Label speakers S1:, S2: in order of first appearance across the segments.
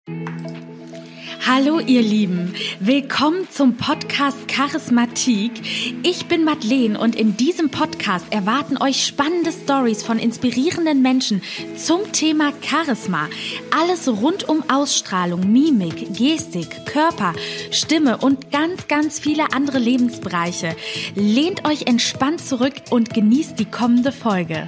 S1: Hallo ihr Lieben, willkommen zum Podcast Charismatik. Ich bin Madeleine und in diesem Podcast erwarten euch spannende Stories von inspirierenden Menschen zum Thema Charisma. Alles rund um Ausstrahlung, Mimik, Gestik, Körper, Stimme und ganz viele andere Lebensbereiche. Lehnt euch entspannt zurück und genießt die kommende Folge.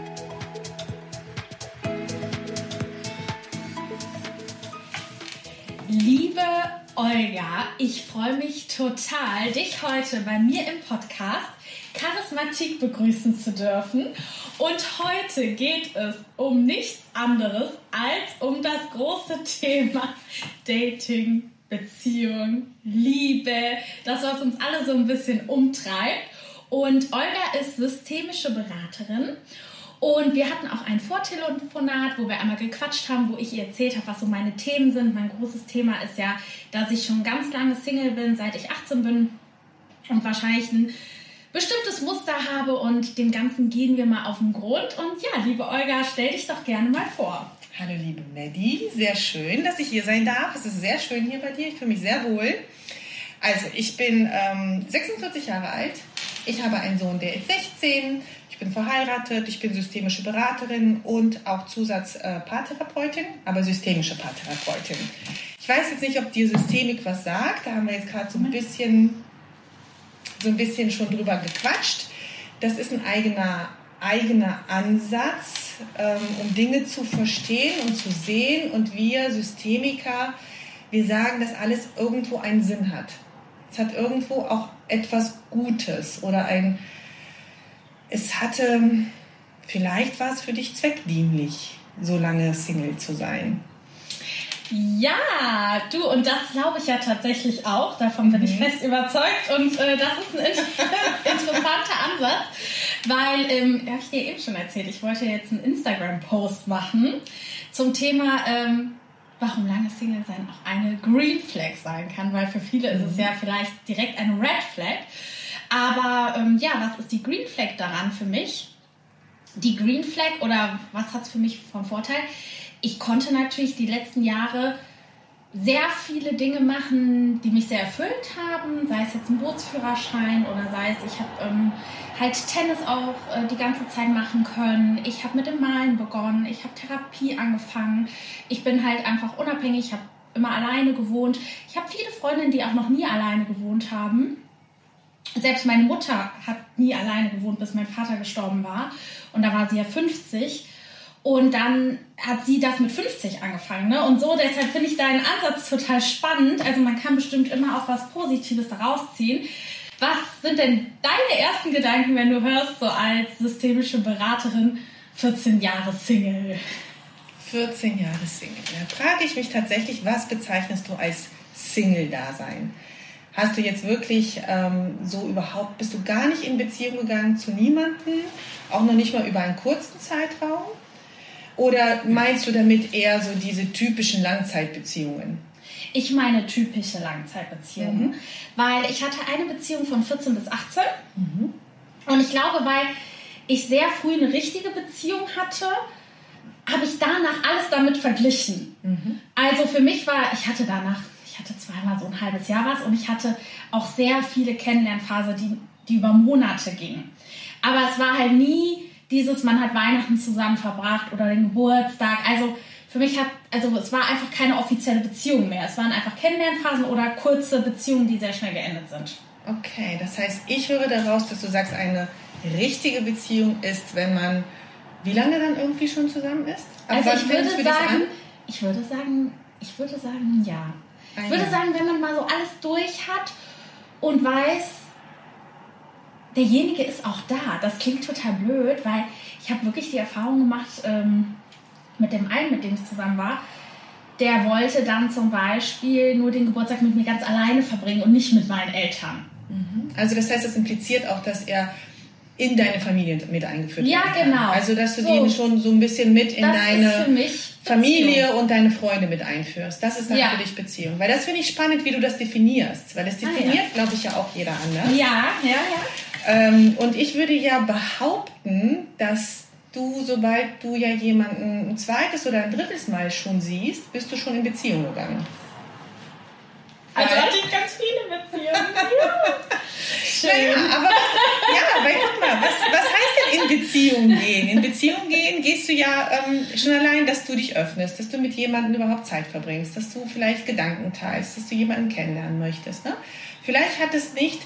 S1: Liebe Olga, ich freue mich total, dich heute bei mir im Podcast Charismatik begrüßen zu dürfen. Und heute geht es um nichts anderes als um das große Thema Dating, Beziehung, Liebe, das, was uns alle so ein bisschen umtreibt. Und Olga ist systemische Beraterin. Und wir hatten auch ein Vortelefonat, wo wir einmal gequatscht haben, wo ich ihr erzählt habe, was so meine Themen sind. Mein großes Thema ist ja, dass ich schon ganz lange Single bin, seit ich 18 bin und wahrscheinlich ein bestimmtes Muster habe und dem Ganzen gehen wir mal auf den Grund. Und ja, liebe Olga, stell dich doch gerne mal vor.
S2: Hallo liebe Maddie, sehr schön, dass ich hier sein darf. Es ist sehr schön hier bei dir, ich fühle mich sehr wohl. Also ich bin 46 Jahre alt, ich habe einen Sohn, der ist 16. Ich bin verheiratet, ich bin systemische Beraterin und auch Paartherapeutin, aber systemische Paartherapeutin. Ich weiß jetzt nicht, ob dir Systemik was sagt, da haben wir jetzt gerade so ein bisschen schon drüber gequatscht. Das ist ein eigener Ansatz, um Dinge zu verstehen und zu sehen. Und wir Systemiker, wir sagen, dass alles irgendwo einen Sinn hat. Es hat irgendwo auch etwas Gutes oder vielleicht war es für dich zweckdienlich, so lange Single zu sein.
S1: Ja, du, und das glaube ich ja tatsächlich auch, davon bin ich fest überzeugt und das ist ein interessanter Ansatz, weil, habe ich dir eben schon erzählt, ich wollte jetzt einen Instagram-Post machen zum Thema, warum lange Single sein auch eine Green Flag sein kann, weil für viele ist es ja vielleicht direkt eine Red Flag. Aber was ist die Green Flag daran für mich? Die Green Flag oder was hat es für mich vom Vorteil? Ich konnte natürlich die letzten Jahre sehr viele Dinge machen, die mich sehr erfüllt haben, sei es jetzt ein Bootsführerschein oder sei es, ich habe halt Tennis auch die ganze Zeit machen können. Ich habe mit dem Malen begonnen, ich habe Therapie angefangen. Ich bin halt einfach unabhängig, ich habe immer alleine gewohnt. Ich habe viele Freundinnen, die auch noch nie alleine gewohnt haben. Selbst meine Mutter hat nie alleine gewohnt, bis mein Vater gestorben war. Und da war sie ja 50. Und dann hat sie das mit 50 angefangen. Ne? Und so, deshalb finde ich deinen Ansatz total spannend. Also man kann bestimmt immer auch was Positives daraus ziehen. Was sind denn deine ersten Gedanken, wenn du hörst, so als systemische Beraterin, 14 Jahre Single?
S2: 14 Jahre Single. Da frage ich mich tatsächlich, was bezeichnest du als Single-Dasein? Hast du jetzt wirklich bist du gar nicht in Beziehung gegangen zu niemandem, auch noch nicht mal über einen kurzen Zeitraum? Oder meinst du damit eher so diese typischen Langzeitbeziehungen?
S1: Ich meine typische Langzeitbeziehungen, weil ich hatte eine Beziehung von 14 bis 18 und ich glaube, weil ich sehr früh eine richtige Beziehung hatte, habe ich danach alles damit verglichen. Also für mich ich hatte zweimal so ein halbes Jahr was und ich hatte auch sehr viele Kennenlernphasen, die über Monate gingen. Aber es war halt nie man hat Weihnachten zusammen verbracht oder den Geburtstag. Also für mich es war einfach keine offizielle Beziehung mehr. Es waren einfach Kennenlernphasen oder kurze Beziehungen, die sehr schnell geendet sind.
S2: Okay, das heißt, ich höre daraus, dass du sagst, eine richtige Beziehung ist, wenn man wie lange dann irgendwie schon zusammen ist?
S1: Also ich würde sagen, ja. Ich würde sagen, wenn man mal so alles durch hat und weiß, derjenige ist auch da. Das klingt total blöd, weil ich habe wirklich die Erfahrung gemacht, mit dem einen, mit dem ich zusammen war, der wollte dann zum Beispiel nur den Geburtstag mit mir ganz alleine verbringen und nicht mit meinen Eltern.
S2: Also das heißt, das impliziert auch, dass er in deine Familie mit eingeführt wird.
S1: Ja, genau.
S2: Also dass du den schon so ein bisschen mit in deine Familie und deine Freunde mit einführst. Das ist dann für dich Beziehung. Weil das finde ich spannend, wie du das definierst. Weil das definiert, glaube ich, ja auch jeder anders.
S1: Ja.
S2: Und ich würde ja behaupten, dass sobald du ja jemanden ein zweites oder ein drittes Mal schon siehst, bist du schon in Beziehung gegangen?
S1: Also hatte ich ganz viele Beziehungen. Ja. Schön.
S2: Weil guck mal, was heißt denn in Beziehung gehen? In Beziehung gehen gehst du ja schon allein, dass du dich öffnest, dass du mit jemandem überhaupt Zeit verbringst, dass du vielleicht Gedanken teilst, dass du jemanden kennenlernen möchtest. Ne? Vielleicht hat es nicht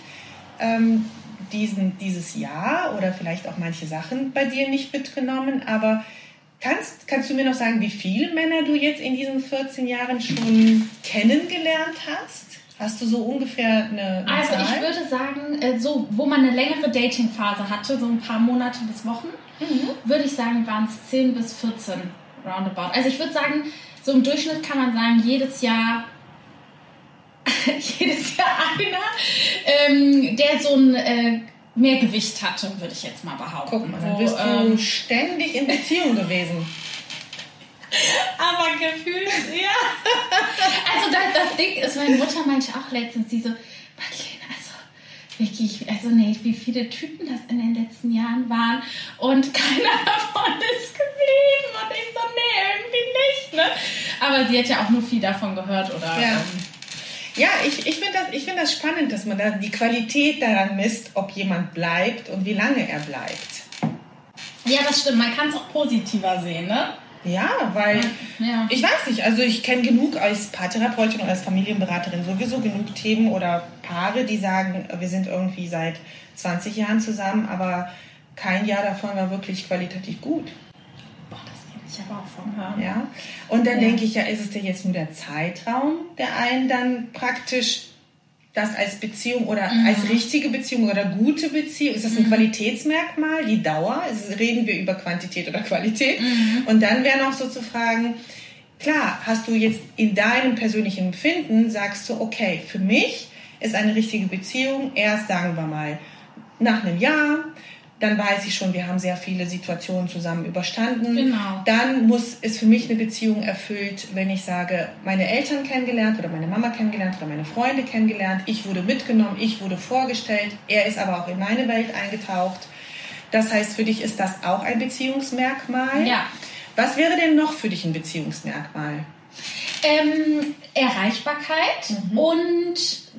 S2: dieses Jahr oder vielleicht auch manche Sachen bei dir nicht mitgenommen, aber kannst du mir noch sagen, wie viele Männer du jetzt in diesen 14 Jahren schon kennengelernt hast? Hast du so ungefähr eine
S1: Also
S2: Zahl?
S1: ich würde sagen, so wo man eine längere Datingphase hatte, so ein paar Monate bis Wochen, würde ich sagen, waren es 10 bis 14 roundabout. Also ich würde sagen, so im Durchschnitt kann man sagen, jedes Jahr einer, der so ein mehr Gewicht hatte, würde ich jetzt mal behaupten.
S2: Guck mal, dann bist du ständig in Beziehung gewesen.
S1: Aber gefühlt, ja. Also das Ding ist, meine Mutter meinte auch letztens, sie so, Madeleine, also wirklich, wie viele Typen das in den letzten Jahren waren und keiner davon ist geblieben. Und ich so, nee, irgendwie nicht, ne? Aber sie hat ja auch nur viel davon gehört, oder?
S2: Ja. Ja, ich finde das spannend, dass man da die Qualität daran misst, ob jemand bleibt und wie lange er bleibt.
S1: Ja, das stimmt. Man kann es auch positiver sehen, ne?
S2: Ja, weil
S1: Ja.
S2: ich weiß nicht, also ich kenne genug als Paartherapeutin und als Familienberaterin sowieso genug Themen oder Paare, die sagen, wir sind irgendwie seit 20 Jahren zusammen, aber kein Jahr davon war wirklich qualitativ gut.
S1: Boah, das kenne ich aber auch vom Hören.
S2: Ja? Und dann denke ich, ja, ist es denn jetzt nur der Zeitraum, der einen dann praktisch das als Beziehung oder als richtige Beziehung oder gute Beziehung, ist das ein Qualitätsmerkmal, die Dauer? Reden wir über Quantität oder Qualität? Und dann wäre noch so zu fragen, klar, hast du jetzt in deinem persönlichen Empfinden, sagst du, okay, für mich ist eine richtige Beziehung erst, sagen wir mal, nach einem Jahr, dann weiß ich schon, wir haben sehr viele Situationen zusammen überstanden.
S1: Genau.
S2: Dann ist für mich eine Beziehung erfüllt, wenn ich sage, meine Eltern kennengelernt oder meine Mama kennengelernt oder meine Freunde kennengelernt. Ich wurde mitgenommen, ich wurde vorgestellt. Er ist aber auch in meine Welt eingetaucht. Das heißt, für dich ist das auch ein Beziehungsmerkmal.
S1: Ja.
S2: Was wäre denn noch für dich ein Beziehungsmerkmal?
S1: Erreichbarkeit und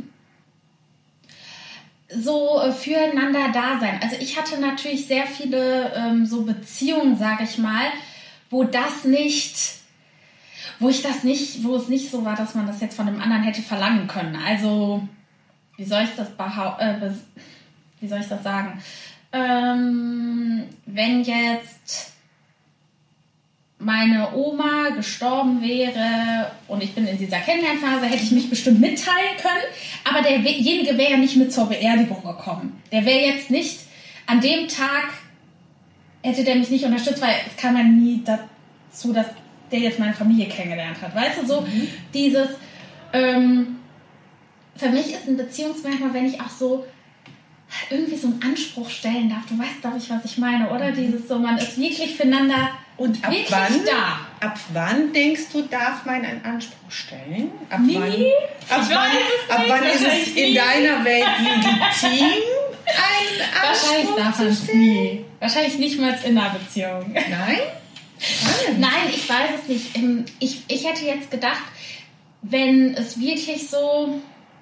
S1: so füreinander da sein. Also ich hatte natürlich sehr viele so Beziehungen, sage ich mal, wo es nicht so war, dass man das jetzt von dem anderen hätte verlangen können. Also wie soll ich das sagen? Wenn jetzt meine Oma gestorben wäre und ich bin in dieser Kennenlernphase, hätte ich mich bestimmt mitteilen können, aber derjenige wäre ja nicht mit zur Beerdigung gekommen. Der wäre jetzt nicht, an dem Tag hätte der mich nicht unterstützt, weil es kam ja nie dazu, dass der jetzt meine Familie kennengelernt hat. Weißt du, so dieses, für mich ist ein Beziehungsmerkmal, wenn ich auch so irgendwie so einen Anspruch stellen darf. Du weißt, glaube ich, was ich meine, oder? Dieses so, man ist wirklich füreinander
S2: und ab wann denkst du, darf man einen Anspruch stellen? Ab wann ist es in deiner Welt legitim, einen Anspruch
S1: darf man es nie. Wahrscheinlich nicht mal in einer Beziehung.
S2: Nein?
S1: Nein, ich weiß es nicht. Ich hätte jetzt gedacht, wenn es wirklich so...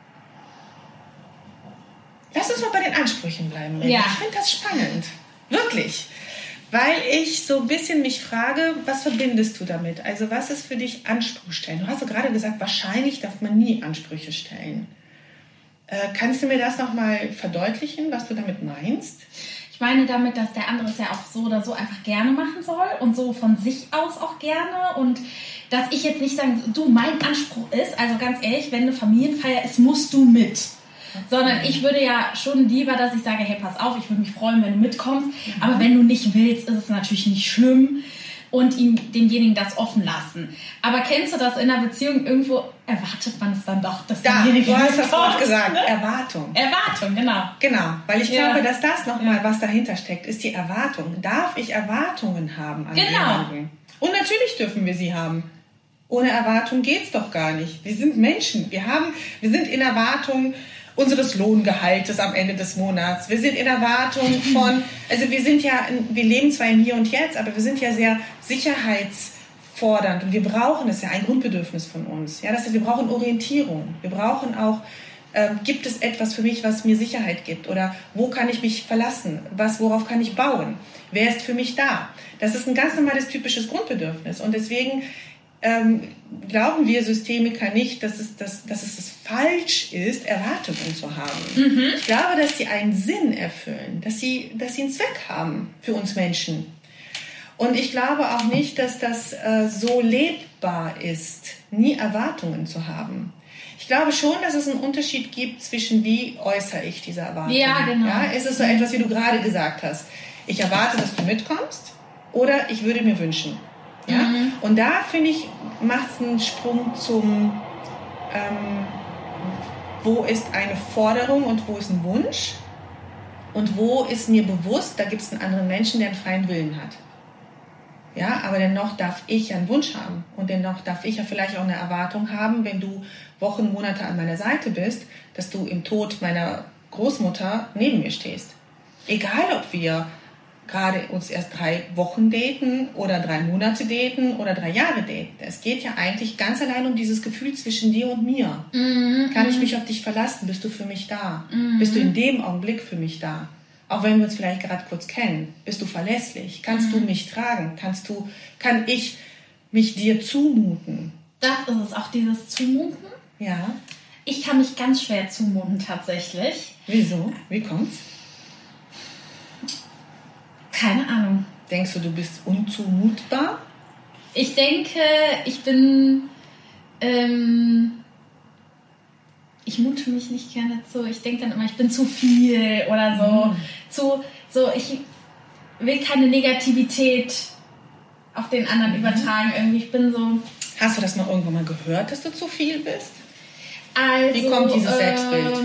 S2: Lass uns mal bei den Ansprüchen bleiben.
S1: Ja.
S2: Ich finde das spannend. Wirklich. Weil ich so ein bisschen mich frage, was verbindest du damit? Also was ist für dich Anspruch stellen? Du hast so gerade gesagt, wahrscheinlich darf man nie Ansprüche stellen. Kannst du mir das nochmal verdeutlichen, was du damit meinst?
S1: Ich meine damit, dass der andere es ja auch so oder so einfach gerne machen soll und so von sich aus auch gerne und dass ich jetzt nicht sagen, du, mein Anspruch ist, also ganz ehrlich, wenn eine Familienfeier ist, musst du mit. Sondern ich würde ja schon lieber, dass ich sage, hey, pass auf, ich würde mich freuen, wenn du mitkommst. Aber wenn du nicht willst, ist es natürlich nicht schlimm und demjenigen das offen lassen. Aber kennst du das in einer Beziehung? Irgendwo erwartet man es dann doch, dass derjenige
S2: du hast das Wort
S1: mitkommt,
S2: gesagt,
S1: ne?
S2: Erwartung.
S1: Erwartung, genau.
S2: Genau, weil ich glaube, dass das nochmal was dahinter steckt, ist die Erwartung. Darf ich Erwartungen haben an jemanden? Und natürlich dürfen wir sie haben. Ohne Erwartung geht's doch gar nicht. Wir sind Menschen. Wir sind in Erwartung, unseres Lohngehaltes am Ende des Monats. Wir sind in Erwartung von, also wir leben zwar im Hier und Jetzt, aber wir sind ja sehr sicherheitsfordernd und wir brauchen es ja, ein Grundbedürfnis von uns. Ja, das heißt, wir brauchen Orientierung. Wir brauchen auch, gibt es etwas für mich, was mir Sicherheit gibt? Oder wo kann ich mich verlassen? Worauf kann ich bauen? Wer ist für mich da? Das ist ein ganz normales, typisches Grundbedürfnis. Und deswegen glauben wir Systemiker nicht, dass es falsch ist, Erwartungen zu haben. Ich glaube, dass sie einen Sinn erfüllen, dass sie einen Zweck haben für uns Menschen. Und ich glaube auch nicht, dass das so lebbar ist, nie Erwartungen zu haben. Ich glaube schon, dass es einen Unterschied gibt zwischen wie äußere ich diese Erwartungen.
S1: Ja, genau.
S2: Ja, ist es so etwas, wie du gerade gesagt hast. Ich erwarte, dass du mitkommst oder ich würde mir wünschen. Ja? Und da, finde ich, macht es einen Sprung zum, wo ist eine Forderung und wo ist ein Wunsch und wo ist mir bewusst, da gibt es einen anderen Menschen, der einen freien Willen hat. Ja, aber dennoch darf ich einen Wunsch haben und dennoch darf ich ja vielleicht auch eine Erwartung haben, wenn du Wochen, Monate an meiner Seite bist, dass du im Tod meiner Großmutter neben mir stehst. Egal, ob wir gerade uns erst 3 Wochen daten oder 3 Monate daten oder 3 Jahre daten. Es geht ja eigentlich ganz allein um dieses Gefühl zwischen dir und mir. Kann ich mich auf dich verlassen? Bist du für mich da? Bist du in dem Augenblick für mich da? Auch wenn wir uns vielleicht gerade kurz kennen. Bist du verlässlich? Kannst du mich tragen? Kann ich mich dir zumuten?
S1: Das ist es, auch dieses Zumuten.
S2: Ja.
S1: Ich kann mich ganz schwer zumuten tatsächlich.
S2: Wieso? Wie kommt's?
S1: Keine Ahnung.
S2: Denkst du, du bist unzumutbar?
S1: Ich denke, ich bin... ich mute mich nicht gerne zu. Ich denke dann immer, ich bin zu viel oder so. Ich will keine Negativität auf den anderen übertragen. Irgendwie, ich bin so...
S2: Hast du das mal irgendwann mal gehört, dass du zu viel bist?
S1: Also,
S2: wie kommt dieses Selbstbild?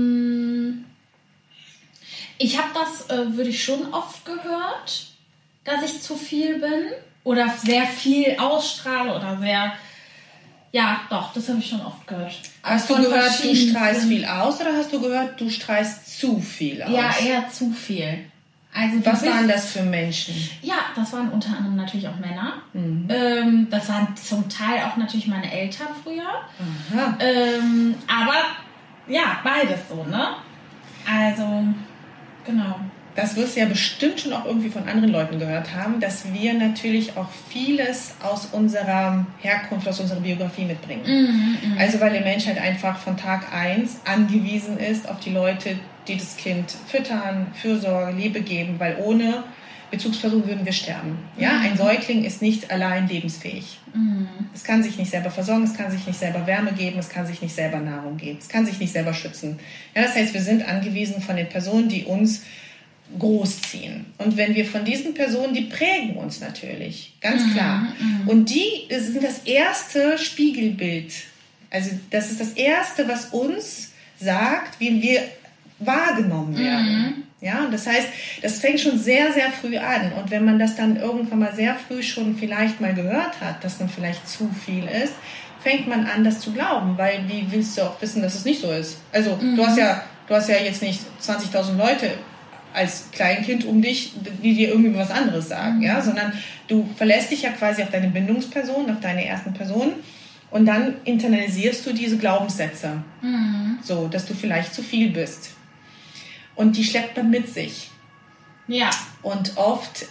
S1: Ich habe das, würde ich schon oft gehört, dass ich zu viel bin oder sehr viel ausstrahle oder sehr... Ja, doch, das habe ich schon oft gehört.
S2: Hast du gehört, du strahlst viel aus oder hast du gehört, du strahlst zu viel aus?
S1: Ja, eher zu viel. Also,
S2: was waren das für Menschen?
S1: Ja, das waren unter anderem natürlich auch Männer. Das waren zum Teil auch natürlich meine Eltern früher.
S2: Aha.
S1: Aber ja, beides so, ne? Also, genau.
S2: Das wirst du ja bestimmt schon auch irgendwie von anderen Leuten gehört haben, dass wir natürlich auch vieles aus unserer Herkunft, aus unserer Biografie mitbringen. Also weil die Menschheit einfach von Tag 1 angewiesen ist auf die Leute, die das Kind füttern, Fürsorge, Liebe geben, weil ohne Bezugsperson würden wir sterben. Ja? Ein Säugling ist nicht allein lebensfähig. Es kann sich nicht selber versorgen, es kann sich nicht selber Wärme geben, es kann sich nicht selber Nahrung geben, es kann sich nicht selber schützen. Ja, das heißt, wir sind angewiesen von den Personen, die uns großziehen. Und wenn wir von diesen Personen, die prägen uns natürlich, ganz klar. Und die sind das erste Spiegelbild. Also das ist das Erste, was uns sagt, wie wir wahrgenommen werden. Ja, und das heißt, das fängt schon sehr, sehr früh an. Und wenn man das dann irgendwann mal sehr früh schon vielleicht mal gehört hat, dass man vielleicht zu viel ist, fängt man an, das zu glauben. Weil wie willst du auch wissen, dass es nicht so ist? Also du hast ja jetzt nicht 20.000 Leute als Kleinkind um dich, die dir irgendwie was anderes sagen, ja, sondern du verlässt dich ja quasi auf deine Bindungsperson, auf deine ersten Person und dann internalisierst du diese Glaubenssätze, so, dass du vielleicht zu viel bist. Und die schleppt man mit sich.
S1: Ja.
S2: Und oft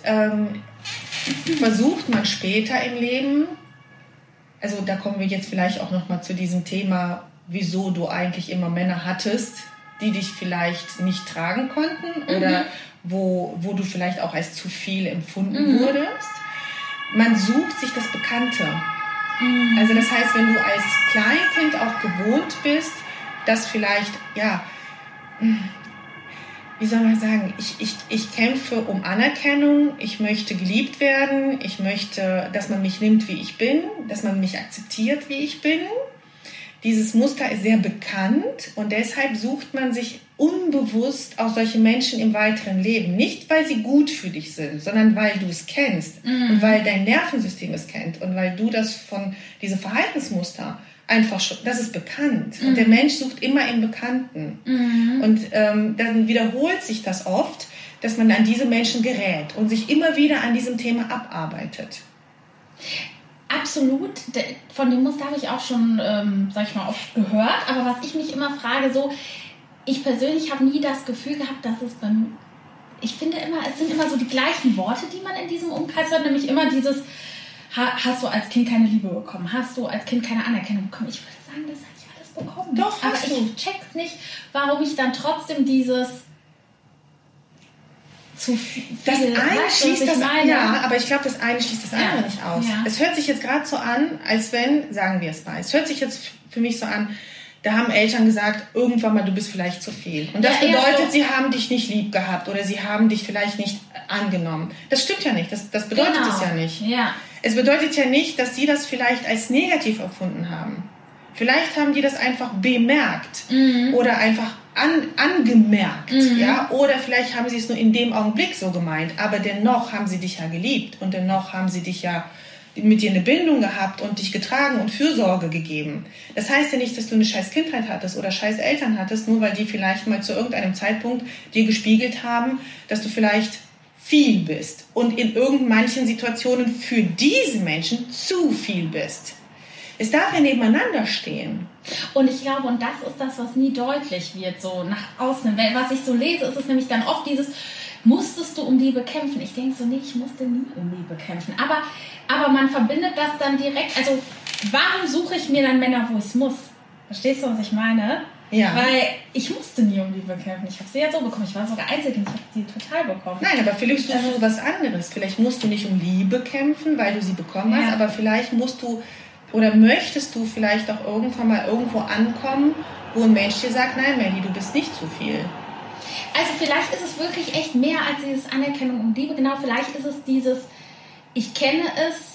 S2: versucht man später im Leben, also da kommen wir jetzt vielleicht auch nochmal zu diesem Thema, wieso du eigentlich immer Männer hattest, die dich vielleicht nicht tragen konnten oder wo du vielleicht auch als zu viel empfunden wurdest. Man sucht sich das Bekannte. Also das heißt, wenn du als Kleinkind auch gewohnt bist, dass vielleicht, ja, wie soll man sagen, ich kämpfe um Anerkennung, ich möchte geliebt werden, ich möchte, dass man mich nimmt, wie ich bin, dass man mich akzeptiert, wie ich bin. Dieses Muster ist sehr bekannt und deshalb sucht man sich unbewusst auch solche Menschen im weiteren Leben. Nicht, weil sie gut für dich sind, sondern weil du es kennst und weil dein Nervensystem es kennt und weil du diese Verhaltensmuster einfach schon, das ist bekannt. Und der Mensch sucht immer im Bekannten. Und dann wiederholt sich das oft, dass man an diese Menschen gerät und sich immer wieder an diesem Thema abarbeitet.
S1: Absolut. Von dem Muster habe ich auch schon, sag ich mal, oft gehört. Aber was ich mich immer frage, so, ich persönlich habe nie das Gefühl gehabt, dass es beim... Ich finde immer, es sind immer so die gleichen Worte, die man in diesem Umkreis hört, nämlich immer dieses, hast du als Kind keine Liebe bekommen? Hast du als Kind keine Anerkennung bekommen? Ich würde sagen, das habe ich alles bekommen.
S2: Doch,
S1: aber ich check's nicht, warum ich dann trotzdem dieses zu viel...
S2: Das eine schließt das andere, ja, aber ich glaube, das eine schließt das andere nicht aus. Ja. Es hört sich jetzt gerade so an, als wenn, sagen wir es mal, es hört sich jetzt für mich so an, da haben Eltern gesagt, irgendwann mal, du bist vielleicht zu viel. Und das bedeutet, so, sie haben dich nicht lieb gehabt oder sie haben dich vielleicht nicht angenommen. Das stimmt ja nicht. Das bedeutet es ja nicht.
S1: Ja.
S2: Es bedeutet ja nicht, dass sie das vielleicht als negativ empfunden haben. Vielleicht haben die das einfach bemerkt oder einfach angemerkt. Ja? Oder vielleicht haben sie es nur in dem Augenblick so gemeint. Aber dennoch haben sie dich ja geliebt und dennoch haben sie dich ja mit dir eine Bindung gehabt und dich getragen und Fürsorge gegeben. Das heißt ja nicht, dass du eine scheiß Kindheit hattest oder scheiß Eltern hattest, nur weil die vielleicht mal zu irgendeinem Zeitpunkt dir gespiegelt haben, dass du vielleicht viel bist und in manchen Situationen für diese Menschen zu viel bist. Es darf ja nebeneinander stehen.
S1: Und ich glaube, und das ist das, was nie deutlich wird, so nach außen. Was ich so lese, ist es nämlich dann oft dieses, musstest du um Liebe kämpfen? Ich denke so, nee, ich musste nie um Liebe kämpfen. Aber man verbindet das dann direkt, also warum suche ich mir dann Männer, wo ich es muss? Verstehst du, was ich meine?
S2: Ja.
S1: Weil ich musste nie um Liebe kämpfen. Ich habe sie ja so bekommen. Ich war sogar Einzelkind. Ich habe sie total bekommen.
S2: Nein, aber vielleicht suchst du was anderes. Vielleicht musst du nicht um Liebe kämpfen, weil du sie bekommen hast, aber vielleicht musst du oder möchtest du vielleicht auch irgendwann mal irgendwo ankommen, wo ein Mensch dir sagt, nein, Melli, du bist nicht zu viel.
S1: Also vielleicht ist es wirklich echt mehr als dieses Anerkennung und Liebe. Genau, vielleicht ist es dieses, ich kenne es,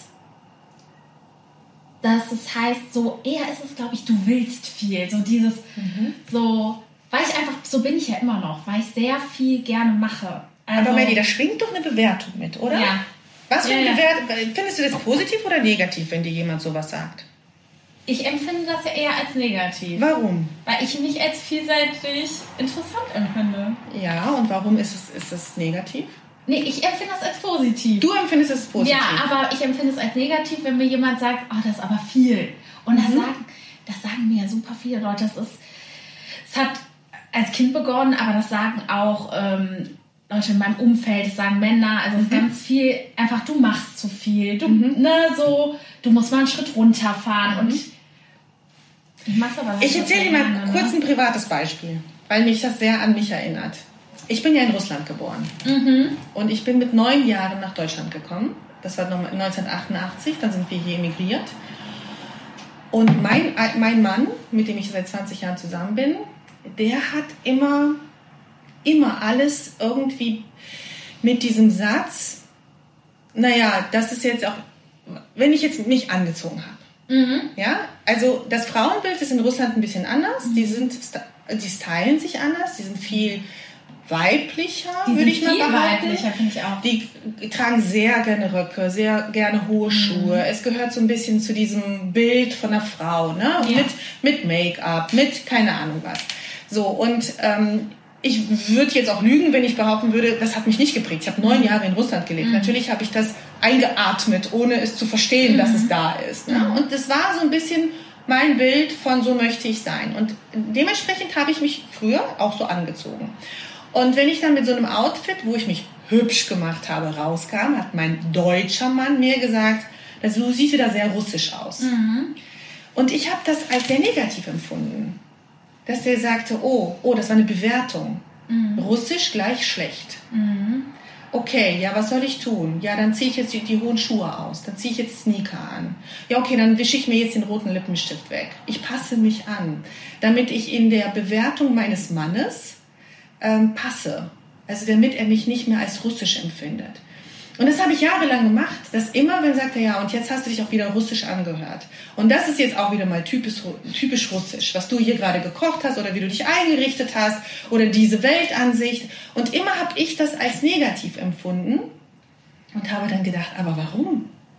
S1: dass es heißt, so eher ist es, glaube ich, du willst viel. So dieses, so, weil ich einfach, so bin ich ja immer noch, weil ich sehr viel gerne mache. Also,
S2: aber Melli, da schwingt doch eine Bewertung mit, oder?
S1: Ja.
S2: Was für eine Bewertung? Findest du das positiv oder negativ, wenn dir jemand sowas sagt?
S1: Ich empfinde das ja eher als negativ.
S2: Warum?
S1: Weil ich mich als vielseitig interessant empfinde.
S2: Ja, und warum ist es negativ?
S1: Nee, ich empfinde das als positiv.
S2: Du empfindest es positiv?
S1: Ja, aber ich empfinde es als negativ, wenn mir jemand sagt, oh, das ist aber viel. Und das sagen mir ja super viele Leute. Es hat als Kind begonnen, aber das sagen auch Leute in meinem Umfeld, das sagen Männer, also es ist ganz viel, einfach du machst zu viel. Du, du musst mal einen Schritt runterfahren und ich mach's aber
S2: Ich erzähle dir mal kurz ein privates Beispiel, weil mich das sehr an mich erinnert. Ich bin ja in Russland geboren und ich bin mit 9 Jahren nach Deutschland gekommen. Das war 1988, dann sind wir hier emigriert. Und mein Mann, mit dem ich seit 20 Jahren zusammen bin, der hat immer alles irgendwie mit diesem Satz, naja, das ist jetzt auch, wenn ich jetzt mich angezogen habe. Ja, also das Frauenbild ist in Russland ein bisschen anders. Die stylen sich anders, die sind viel weiblicher, würde ich mal behaupten.
S1: Weiblicher, finde ich auch.
S2: Die tragen sehr gerne Röcke, sehr gerne hohe Schuhe. Es gehört so ein bisschen zu diesem Bild von einer Frau, ne? Ja. Mit Make-up, mit keine Ahnung was. So, und ich würde jetzt auch lügen, wenn ich behaupten würde, das hat mich nicht geprägt. Ich habe 9 Jahre in Russland gelebt. Natürlich habe ich das eingeatmet, ohne es zu verstehen, dass es da ist. Ne? Und das war so ein bisschen mein Bild von so möchte ich sein. Und dementsprechend habe ich mich früher auch so angezogen. Und wenn ich dann mit so einem Outfit, wo ich mich hübsch gemacht habe, rauskam, hat mein deutscher Mann mir gesagt, du siehst wieder sehr russisch aus. Und ich habe das als sehr negativ empfunden. Dass der sagte, oh, das war eine Bewertung. Russisch gleich schlecht. Okay, ja, was soll ich tun? Ja, dann ziehe ich jetzt die hohen Schuhe aus. Dann ziehe ich jetzt Sneaker an. Ja, okay, dann wische ich mir jetzt den roten Lippenstift weg. Ich passe mich an, damit ich in der Bewertung meines Mannes passe. Also damit er mich nicht mehr als russisch empfindet. Und das habe ich jahrelang gemacht, dass immer, wenn er sagte, ja, und jetzt hast du dich auch wieder russisch angehört. Und das ist jetzt auch wieder mal typisch russisch, was du hier gerade gekocht hast oder wie du dich eingerichtet hast oder diese Weltansicht. Und immer habe ich das als negativ empfunden und habe dann gedacht, aber warum?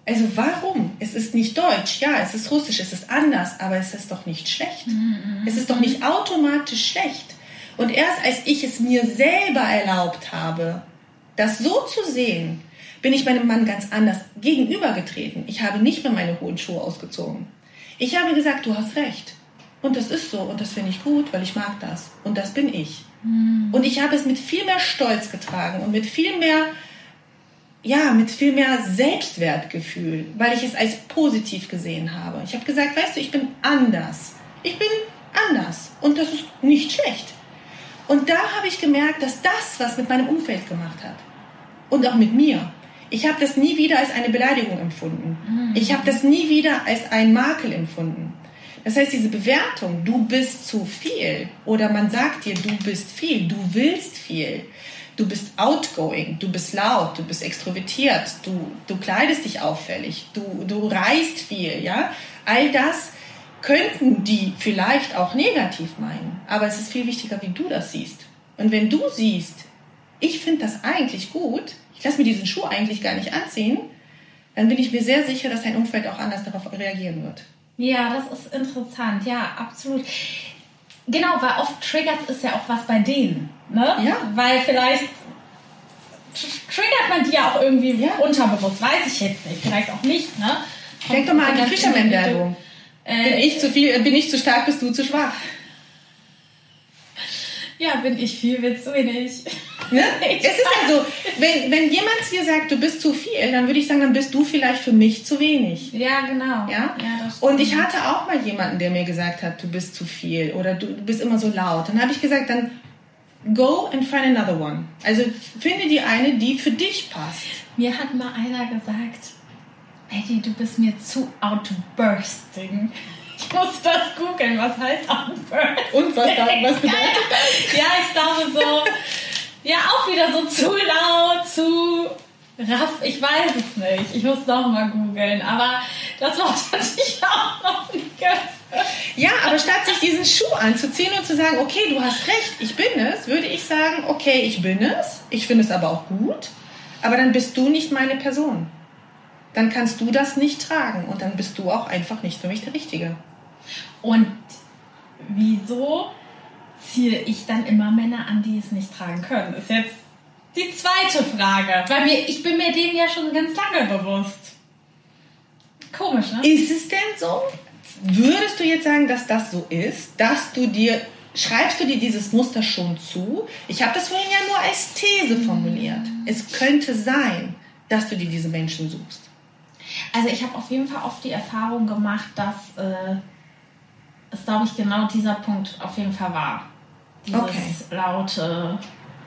S2: Also warum? Es ist nicht Deutsch, ja, es ist Russisch, es ist anders, aber es ist doch nicht schlecht. Es ist doch nicht automatisch schlecht. Und erst als ich es mir selber erlaubt habe, das so zu sehen, bin ich meinem Mann ganz anders gegenübergetreten. Ich habe nicht mehr meine hohen Schuhe ausgezogen. Ich habe gesagt, du hast recht. Und das ist so und das finde ich gut, weil ich mag das. Und das bin ich. Und ich habe es mit viel mehr Stolz getragen und mit viel mehr Selbstwertgefühl, weil ich es als positiv gesehen habe. Ich habe gesagt, weißt du, ich bin anders. Ich bin anders und das ist nicht schlecht. Und da habe ich gemerkt, dass das was mit meinem Umfeld gemacht hat. Und auch mit mir. Ich habe das nie wieder als eine Beleidigung empfunden. Ich habe das nie wieder als einen Makel empfunden. Das heißt, diese Bewertung, du bist zu viel oder man sagt dir, du bist viel, du willst viel. Du bist outgoing, du bist laut, du bist extrovertiert, du kleidest dich auffällig, du reist viel, ja. All das könnten die vielleicht auch negativ meinen, aber es ist viel wichtiger, wie du das siehst. Und wenn du siehst, ich finde das eigentlich gut, ich lasse mir diesen Schuh eigentlich gar nicht anziehen, dann bin ich mir sehr sicher, dass dein Umfeld auch anders darauf reagieren wird.
S1: Ja, das ist interessant, ja, absolut. Genau, weil oft triggert es ja auch was bei denen, ne? Ja. Weil vielleicht triggert man die ja auch irgendwie unterbewusst, weiß ich jetzt nicht, vielleicht auch nicht, ne?
S2: Denk doch mal an die Fisherman-Werbung. Bin ich zu viel, bin ich zu stark, bist du zu schwach?
S1: Ja, bin ich viel, willst du wenig.
S2: Ne? Es ist ja so, wenn jemand dir sagt, du bist zu viel, dann würde ich sagen, dann bist du vielleicht für mich zu wenig.
S1: Ja, genau.
S2: Ja? Und ich hatte auch mal jemanden, der mir gesagt hat, du bist zu viel oder du bist immer so laut. Dann habe ich gesagt, dann go and find another one. Also finde die eine, die für dich passt.
S1: Mir hat mal einer gesagt, Betty, du bist mir zu outbursting. Ich muss das googeln, was heißt outbursting?
S2: Und was bedeutet das?
S1: Ja, ich glaube so, ja auch wieder so zu laut, zu raff, ich weiß es nicht. Ich muss noch mal googeln, aber das Wort hatte ich auch noch nicht gehört.
S2: Ja, aber statt sich diesen Schuh anzuziehen und zu sagen, okay, du hast recht, ich bin es, würde ich sagen, okay, ich bin es, ich finde es aber auch gut, aber dann bist du nicht meine Person. Dann kannst du das nicht tragen und dann bist du auch einfach nicht für mich der Richtige.
S1: Und wieso ziehe ich dann immer Männer an, die es nicht tragen können? Ist jetzt die zweite Frage. Weil ich bin mir dem ja schon ganz lange bewusst. Komisch, ne?
S2: Ist es denn so? Würdest du jetzt sagen, dass das so ist, dass schreibst du dir dieses Muster schon zu? Ich habe das vorhin ja nur als These formuliert. Es könnte sein, dass du dir diese Menschen suchst.
S1: Also ich habe auf jeden Fall oft die Erfahrung gemacht, dass es, glaube ich, genau dieser Punkt auf jeden Fall war. Dieses laute...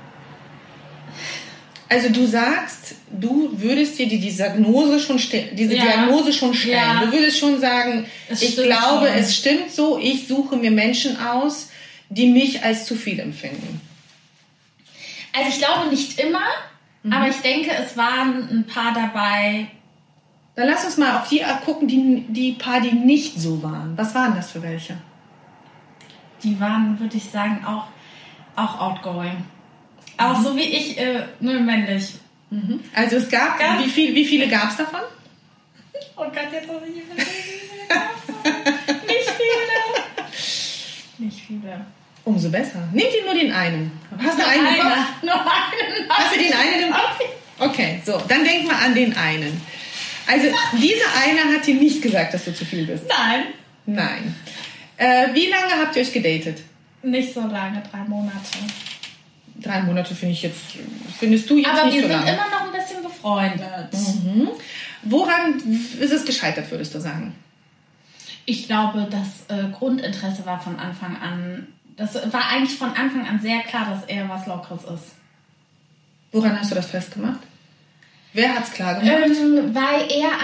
S2: Also du sagst, du würdest dir diese Diagnose schon stellen. Ja. Du würdest schon sagen, ich glaube, schon. Es stimmt so, ich suche mir Menschen aus, die mich als zu viel empfinden.
S1: Also ich glaube nicht immer, aber ich denke, es waren ein paar dabei.
S2: Dann lass uns mal auf die gucken, die paar, die nicht so waren. Was waren das für welche?
S1: Die waren, würde ich sagen, auch outgoing. Auch so wie ich, nur männlich.
S2: Also es gab, wie viele gab es davon?
S1: Oh Gott, jetzt muss ich überlegen, wie viele gab es? Nicht viele. Nicht viele.
S2: Umso besser. Nimm dir nur den einen. Hast du einen im Kopf?
S1: Nur einen.
S2: Hast du den einen im Kopf? Okay, so, dann denk mal an den einen. Also dieser eine hat dir nicht gesagt, dass du zu viel bist. Nein. Wie lange habt ihr euch gedatet?
S1: Nicht so lange, 3 Monate.
S2: 3 Monate findest du jetzt
S1: aber
S2: nicht so lange.
S1: Aber wir sind immer noch ein bisschen befreundet.
S2: Woran ist es gescheitert, würdest du sagen?
S1: Ich glaube, das Grundinteresse war von Anfang an, das war eigentlich von Anfang an sehr klar, dass er was Lockeres ist. Woran
S2: hast du das festgemacht? Wer hat es klar gemacht?
S1: Weil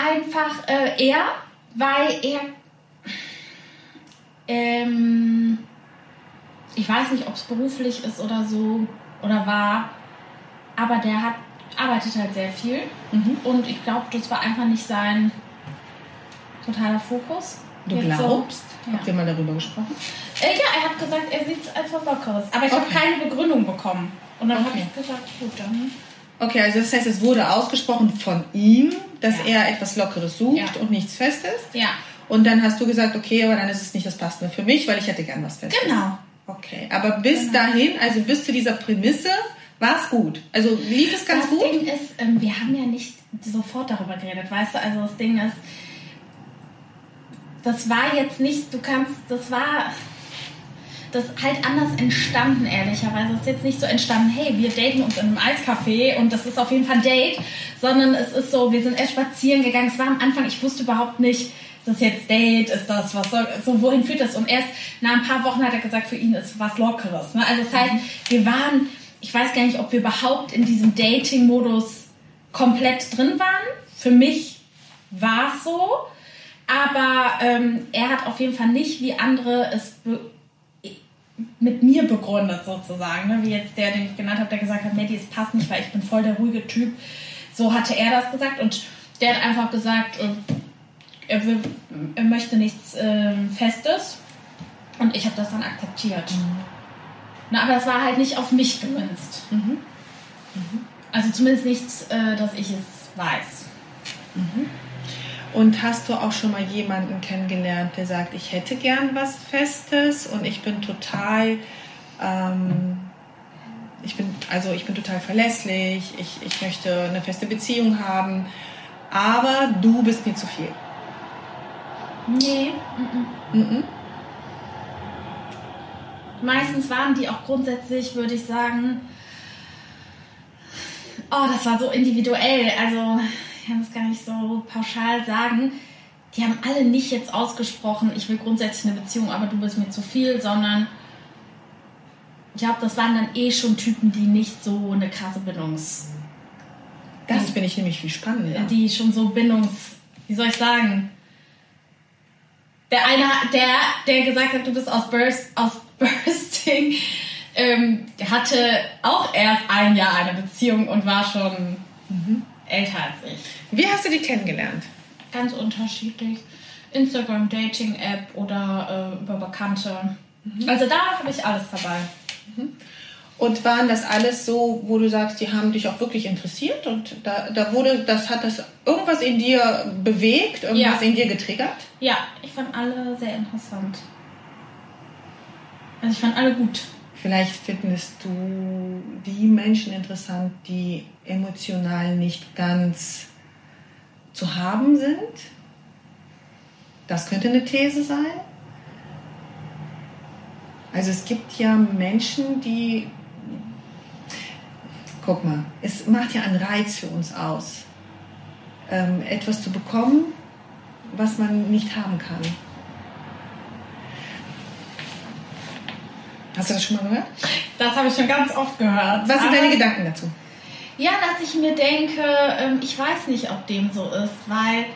S1: er ich weiß nicht, ob es beruflich ist oder so, oder war, aber der arbeitet halt sehr viel und ich glaube, das war einfach nicht sein totaler Fokus.
S2: Du glaubst? So. Habt ihr mal darüber gesprochen?
S1: Ja, er hat gesagt, er sieht es als was Lockeres, aber ich habe keine Begründung bekommen. Und dann habe ich gesagt, gut, dann
S2: Okay, also das heißt, es wurde ausgesprochen von ihm, dass er etwas Lockeres sucht und nichts Festes.
S1: Ja.
S2: Und dann hast du gesagt, okay, aber dann ist es nicht das Passende für mich, weil ich hätte gern was Festes.
S1: Genau.
S2: Okay, aber bis dahin, also bis zu dieser Prämisse, war es gut. Also lief es ganz gut?
S1: Das Ding ist, wir haben ja nicht sofort darüber geredet, weißt du? Also das Ding ist, das war jetzt nicht, das halt anders entstanden, ehrlicherweise. Es ist jetzt nicht so entstanden, hey, wir daten uns in einem Eiscafé und das ist auf jeden Fall ein Date, sondern es ist so, wir sind erst spazieren gegangen. Es war am Anfang, ich wusste überhaupt nicht, ist das jetzt Date, ist das was soll, so wohin führt das? Und erst nach ein paar Wochen hat er gesagt, für ihn ist was Lockeres. Ne? Also das heißt, wir waren, ich weiß gar nicht, ob wir überhaupt in diesem Dating-Modus komplett drin waren. Für mich war es so, aber er hat auf jeden Fall nicht wie andere es mit mir begründet sozusagen, ne? Wie jetzt der, den ich genannt habe, der gesagt hat, nee, das passt nicht, weil ich bin voll der ruhige Typ. So hatte er das gesagt und der hat einfach gesagt, er möchte nichts Festes und ich habe das dann akzeptiert. Na, aber es war halt nicht auf mich gemünzt. Also zumindest nichts, dass ich es weiß.
S2: Und hast du auch schon mal jemanden kennengelernt, der sagt, ich hätte gern was Festes und ich bin total, ich bin total verlässlich, ich möchte eine feste Beziehung haben, aber du bist mir zu viel?
S1: Nee. Meistens waren die auch grundsätzlich, würde ich sagen, das war so individuell, also ich kann das gar nicht so pauschal sagen. Die haben alle nicht jetzt ausgesprochen, ich will grundsätzlich eine Beziehung, aber du bist mir zu viel, sondern ich glaube, das waren dann schon Typen, die nicht so eine krasse
S2: Das finde ich nämlich viel spannender.
S1: Die schon so wie soll ich sagen? Der eine, der gesagt hat, du bist aus Bursting, der hatte auch erst ein Jahr eine Beziehung und war schon älter als ich.
S2: Wie hast du die kennengelernt?
S1: Ganz unterschiedlich. Instagram, Dating-App oder über Bekannte. Also da habe ich alles dabei.
S2: Und waren das alles so, wo du sagst, die haben dich auch wirklich interessiert und hat das irgendwas in dir bewegt, irgendwas in dir getriggert?
S1: Ja, ich fand alle sehr interessant. Also ich fand alle gut.
S2: Vielleicht findest du die Menschen interessant, die emotional nicht ganz zu haben sind. Das könnte eine These sein. Also es gibt ja Menschen, die... Guck mal, es macht ja einen Reiz für uns aus, etwas zu bekommen, was man nicht haben kann. Hast du das schon mal gehört?
S1: Das habe ich schon ganz oft gehört.
S2: Was sind deine Gedanken dazu?
S1: Ja, dass ich mir denke, ich weiß nicht, ob dem so ist, weil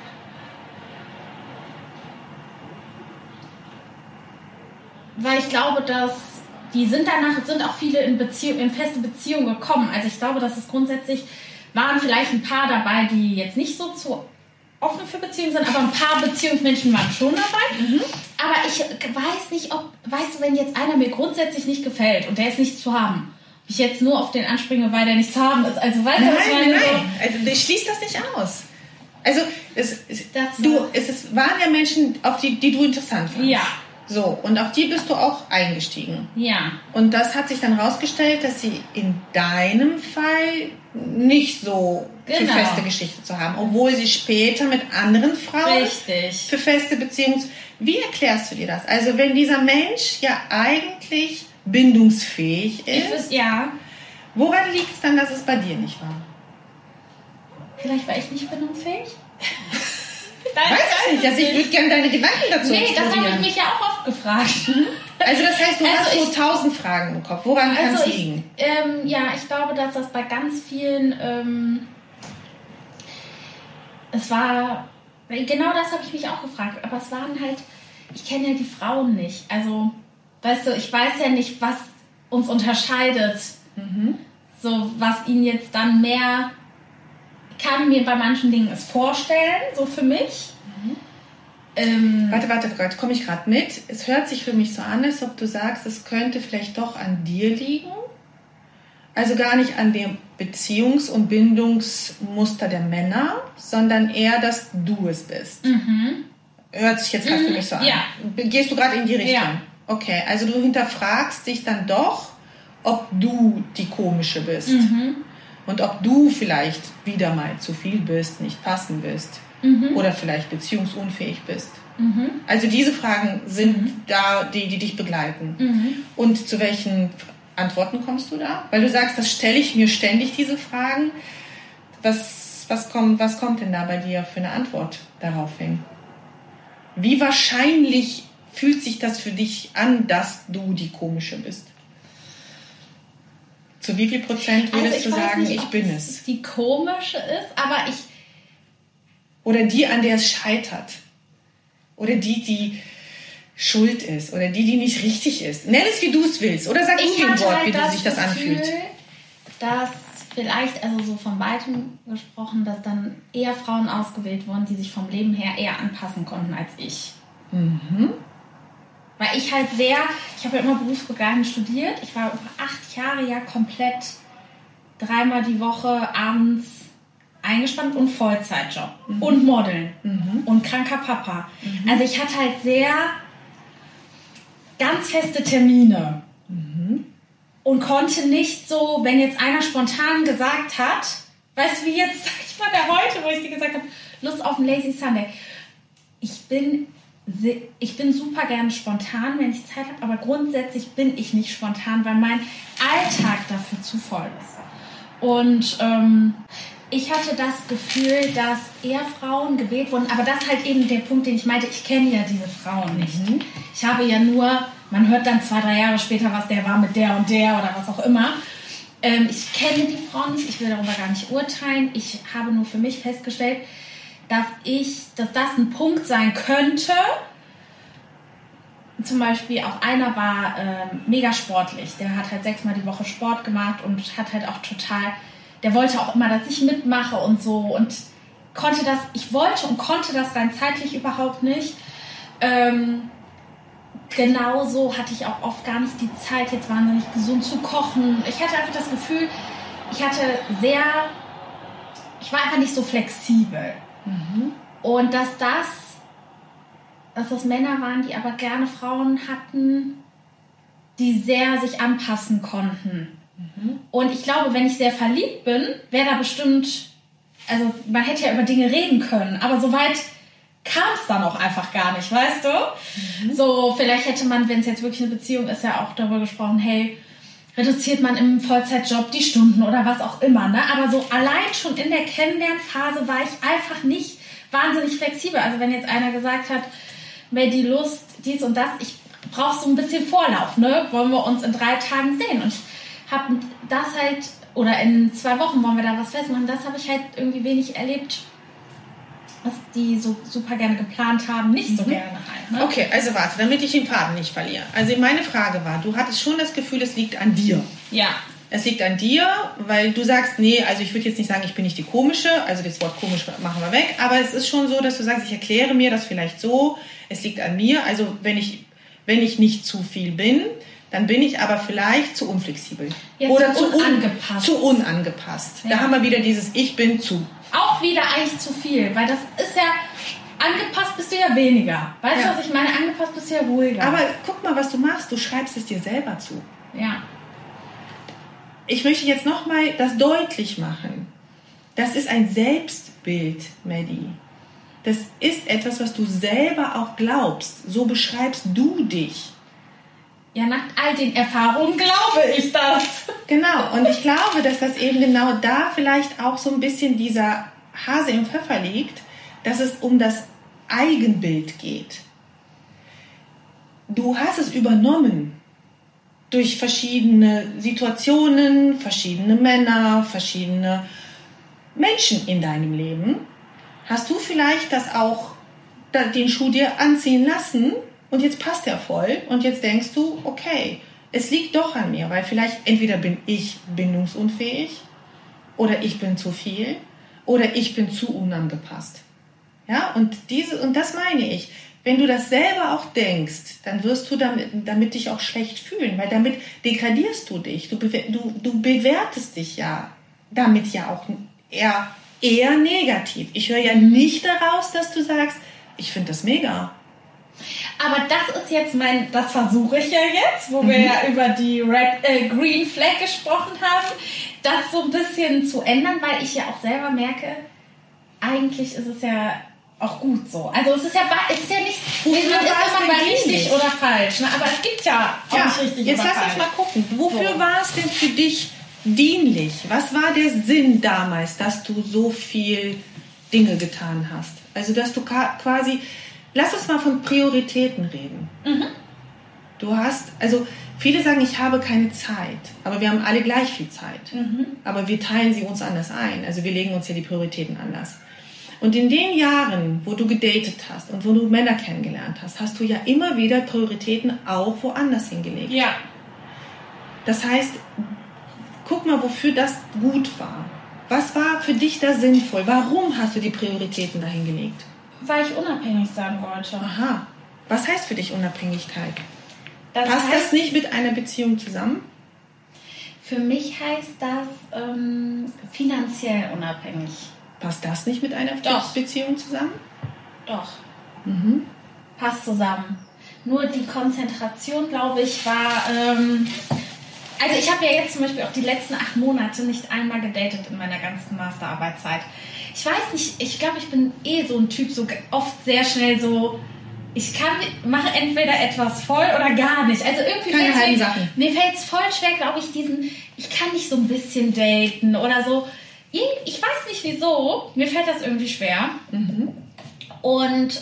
S1: ich glaube, dass sind auch viele in feste Beziehungen gekommen. Also ich glaube, dass es grundsätzlich waren vielleicht ein paar dabei, die jetzt nicht so zu offen für Beziehungen sind, aber ein paar Beziehungsmenschen waren schon dabei. Aber ich weiß nicht, weißt du, wenn jetzt einer mir grundsätzlich nicht gefällt und der ist nicht zu haben, ob ich jetzt nur auf den anspringe, weil der nicht zu haben ist. Also weißt du, was ich meine?
S2: Nein. Also ich schließe das nicht aus. Also es waren ja Menschen, auf die du interessant fandst.
S1: Ja.
S2: So, und auf die bist du auch eingestiegen.
S1: Ja.
S2: Und das hat sich dann rausgestellt, dass sie in deinem Fall nicht so für feste Geschichte zu haben, obwohl sie später mit anderen Frauen für feste Beziehungen... Wie erklärst du dir das? Also wenn dieser Mensch ja eigentlich bindungsfähig ist, woran liegt es dann, dass es bei dir nicht war?
S1: Vielleicht war ich nicht bindungsfähig?
S2: Weiß ich nicht. Also ich würde gerne deine Gedanken dazu
S1: explodieren. Nee, das habe ich mich ja auch oft gefragt.
S2: Also das heißt, du hast so 1000 Fragen im Kopf. Woran kann es liegen?
S1: Ich glaube, dass das bei ganz vielen... es war... Genau das habe ich mich auch gefragt. Aber es waren halt... Ich kenne ja die Frauen nicht. Also, weißt du, ich weiß ja nicht, was uns unterscheidet. So, was ihnen jetzt dann mehr... kann mir bei manchen Dingen es vorstellen, so für mich.
S2: Warte, komme ich gerade mit. Es hört sich für mich so an, als ob du sagst, es könnte vielleicht doch an dir liegen. Also gar nicht an dem Beziehungs- und Bindungsmuster der Männer, sondern eher, dass du es bist. Hört sich jetzt gerade für mich so an.
S1: Ja.
S2: Gehst du gerade in die Richtung?
S1: Ja.
S2: Okay, also du hinterfragst dich dann doch, ob du die Komische bist. Und ob du vielleicht wieder mal zu viel bist, nicht passend bist. Oder vielleicht beziehungsunfähig bist. Also diese Fragen sind da, die dich begleiten. Und zu welchen Antworten kommst du da? Weil du sagst, das stelle ich mir ständig, diese Fragen. Was kommt denn da bei dir für eine Antwort darauf hin? Wie wahrscheinlich fühlt sich das für dich an, dass du die Komische bist? Zu wie viel Prozent würdest du sagen,
S1: nicht,
S2: ich bin es?
S1: Die Komische ist, aber
S2: Oder die, an der es scheitert. Oder die schuld ist. Oder die nicht richtig ist. Nenn es, wie du es willst. Oder sag du ein Wort, wie sich das anfühlt.
S1: Dass vielleicht, also so von weitem gesprochen, dass dann eher Frauen ausgewählt wurden, die sich vom Leben her eher anpassen konnten als ich. Weil ich halt ich habe ja immer berufsbegleitend studiert. Ich war über 8 Jahre ja komplett 3-mal die Woche abends eingespannt und Vollzeitjob und Modeln und kranker Papa. Also ich hatte halt ganz feste Termine und konnte nicht so, wenn jetzt einer spontan gesagt hat, weißt du, wie jetzt, sag ich mal, der heute, wo ich dir gesagt habe, Lust auf einen Lazy Sunday. Ich bin super gerne spontan, wenn ich Zeit habe, aber grundsätzlich bin ich nicht spontan, weil mein Alltag dafür zu voll ist. Und ich hatte das Gefühl, dass eher Frauen gewählt wurden, aber das ist halt eben der Punkt, den ich meinte, ich kenne ja diese Frauen nicht. Ich habe ja nur, man hört dann 2-3 Jahre später, was der war mit der und der oder was auch immer. Ich kenne die Frauen nicht, ich will darüber gar nicht urteilen. Ich habe nur für mich festgestellt, dass das ein Punkt sein könnte. Zum Beispiel auch einer war mega sportlich. Der hat halt 6-mal die Woche Sport gemacht und hat halt auch der wollte auch immer, dass ich mitmache und so und ich wollte und konnte das rein zeitlich überhaupt nicht. Genauso hatte ich auch oft gar nicht die Zeit, jetzt wahnsinnig gesund zu kochen. Ich hatte einfach das Gefühl, ich war einfach nicht so flexibel. Und dass das Männer waren, die aber gerne Frauen hatten, die sehr sich anpassen konnten. Und ich glaube, wenn ich sehr verliebt bin, wäre da bestimmt, also man hätte ja über Dinge reden können, aber so weit kam es dann auch einfach gar nicht, weißt du? So, vielleicht hätte man, wenn es jetzt wirklich eine Beziehung ist, ja auch darüber gesprochen, hey, reduziert man im Vollzeitjob die Stunden oder was auch immer, ne? Aber so allein schon in der Kennenlernphase war ich einfach nicht wahnsinnig flexibel. Also wenn jetzt einer gesagt hat, wer die Lust, dies und das, ich brauche so ein bisschen Vorlauf, ne? Wollen wir uns in 3 Tagen sehen? Und ich habe das halt, oder in 2 Wochen wollen wir da was festmachen, das habe ich halt irgendwie wenig erlebt, was die so super gerne geplant haben, nicht so gerne halt. Ne?
S2: Okay, also warte, damit ich den Faden nicht verliere. Also meine Frage war, du hattest schon das Gefühl, es liegt an dir.
S1: Ja.
S2: Es liegt an dir, weil du sagst, nee, also ich würde jetzt nicht sagen, ich bin nicht die Komische, also das Wort komisch machen wir weg, aber es ist schon so, dass du sagst, ich erkläre mir das vielleicht so, es liegt an mir, also wenn ich nicht zu viel bin, dann bin ich aber vielleicht zu unflexibel.
S1: Ja,
S2: oder
S1: zu unangepasst.
S2: Zu unangepasst. Ja. Da haben wir wieder dieses Ich bin zu.
S1: Auch wieder eigentlich zu viel, weil das ist ja, angepasst bist du ja weniger. Weißt du, was ich meine? Angepasst bist du ja ruhiger.
S2: Aber guck mal, was du machst. Du schreibst es dir selber zu.
S1: Ja.
S2: Ich möchte jetzt nochmal das deutlich machen. Das ist ein Selbstbild, Maddie. Das ist etwas, was du selber auch glaubst. So beschreibst du dich.
S1: Ja, nach all den Erfahrungen glaube ich das.
S2: Genau, und ich glaube, dass das eben genau da vielleicht auch so ein bisschen dieser Hase im Pfeffer liegt, dass es um das Eigenbild geht. Du hast es übernommen durch verschiedene Situationen, verschiedene Männer, verschiedene Menschen in deinem Leben. Hast du vielleicht das auch, den Schuh dir anziehen lassen? Und jetzt passt er voll und jetzt denkst du, okay, es liegt doch an mir, weil vielleicht entweder bin ich bindungsunfähig oder ich bin zu viel oder ich bin zu unangepasst. Ja, und das meine ich. wenn du das selber auch denkst, dann wirst du damit dich auch schlecht fühlen, weil damit degradierst du dich. Du bewertest dich ja damit ja auch eher negativ. Ich höre ja nicht daraus, dass du sagst, ich finde das mega.
S1: Aber das ist jetzt das versuche ich ja jetzt, wo wir ja über die Green Flag gesprochen haben, das so ein bisschen zu ändern, weil ich ja auch selber merke, eigentlich ist es ja auch gut so. Also es ist ja nicht, ist man bei richtig oder falsch, ne? Aber es gibt ja auch nicht richtig
S2: jetzt
S1: oder falsch.
S2: Jetzt lass uns mal gucken, wofür war es denn für dich dienlich? Was war der Sinn damals, dass du so viel Dinge getan hast? Also dass du quasi, lass uns mal von Prioritäten reden. Du hast, also viele sagen, ich habe keine Zeit, aber wir haben alle gleich viel Zeit. Aber wir teilen sie uns anders ein. Also wir legen uns ja die Prioritäten anders. Und in den Jahren, wo du gedatet hast und wo du Männer kennengelernt hast, hast du ja immer wieder Prioritäten auch woanders hingelegt.
S1: Ja.
S2: Das heißt, guck mal, wofür das gut war. Was war für dich da sinnvoll? Warum hast du die Prioritäten dahin gelegt?
S1: Weil ich unabhängig sein wollte.
S2: Aha. Was heißt für dich Unabhängigkeit?
S1: Passt
S2: das nicht mit einer Beziehung zusammen?
S1: Für mich heißt das finanziell unabhängig.
S2: Passt das nicht mit einer Beziehung zusammen?
S1: Doch. Passt zusammen. Nur die Konzentration, glaube ich, war... also ich habe ja jetzt zum Beispiel auch die letzten 8 Monate nicht einmal gedatet in meiner ganzen Masterarbeitszeit. Ich weiß nicht, ich glaube, ich bin so ein Typ, so oft sehr schnell so... mache entweder etwas voll oder gar nicht. Also irgendwie
S2: keine halben Sachen.
S1: Mir fällt es voll schwer, glaube ich, ich kann nicht so ein bisschen daten oder so. Ich weiß nicht wieso, mir fällt das irgendwie schwer. Und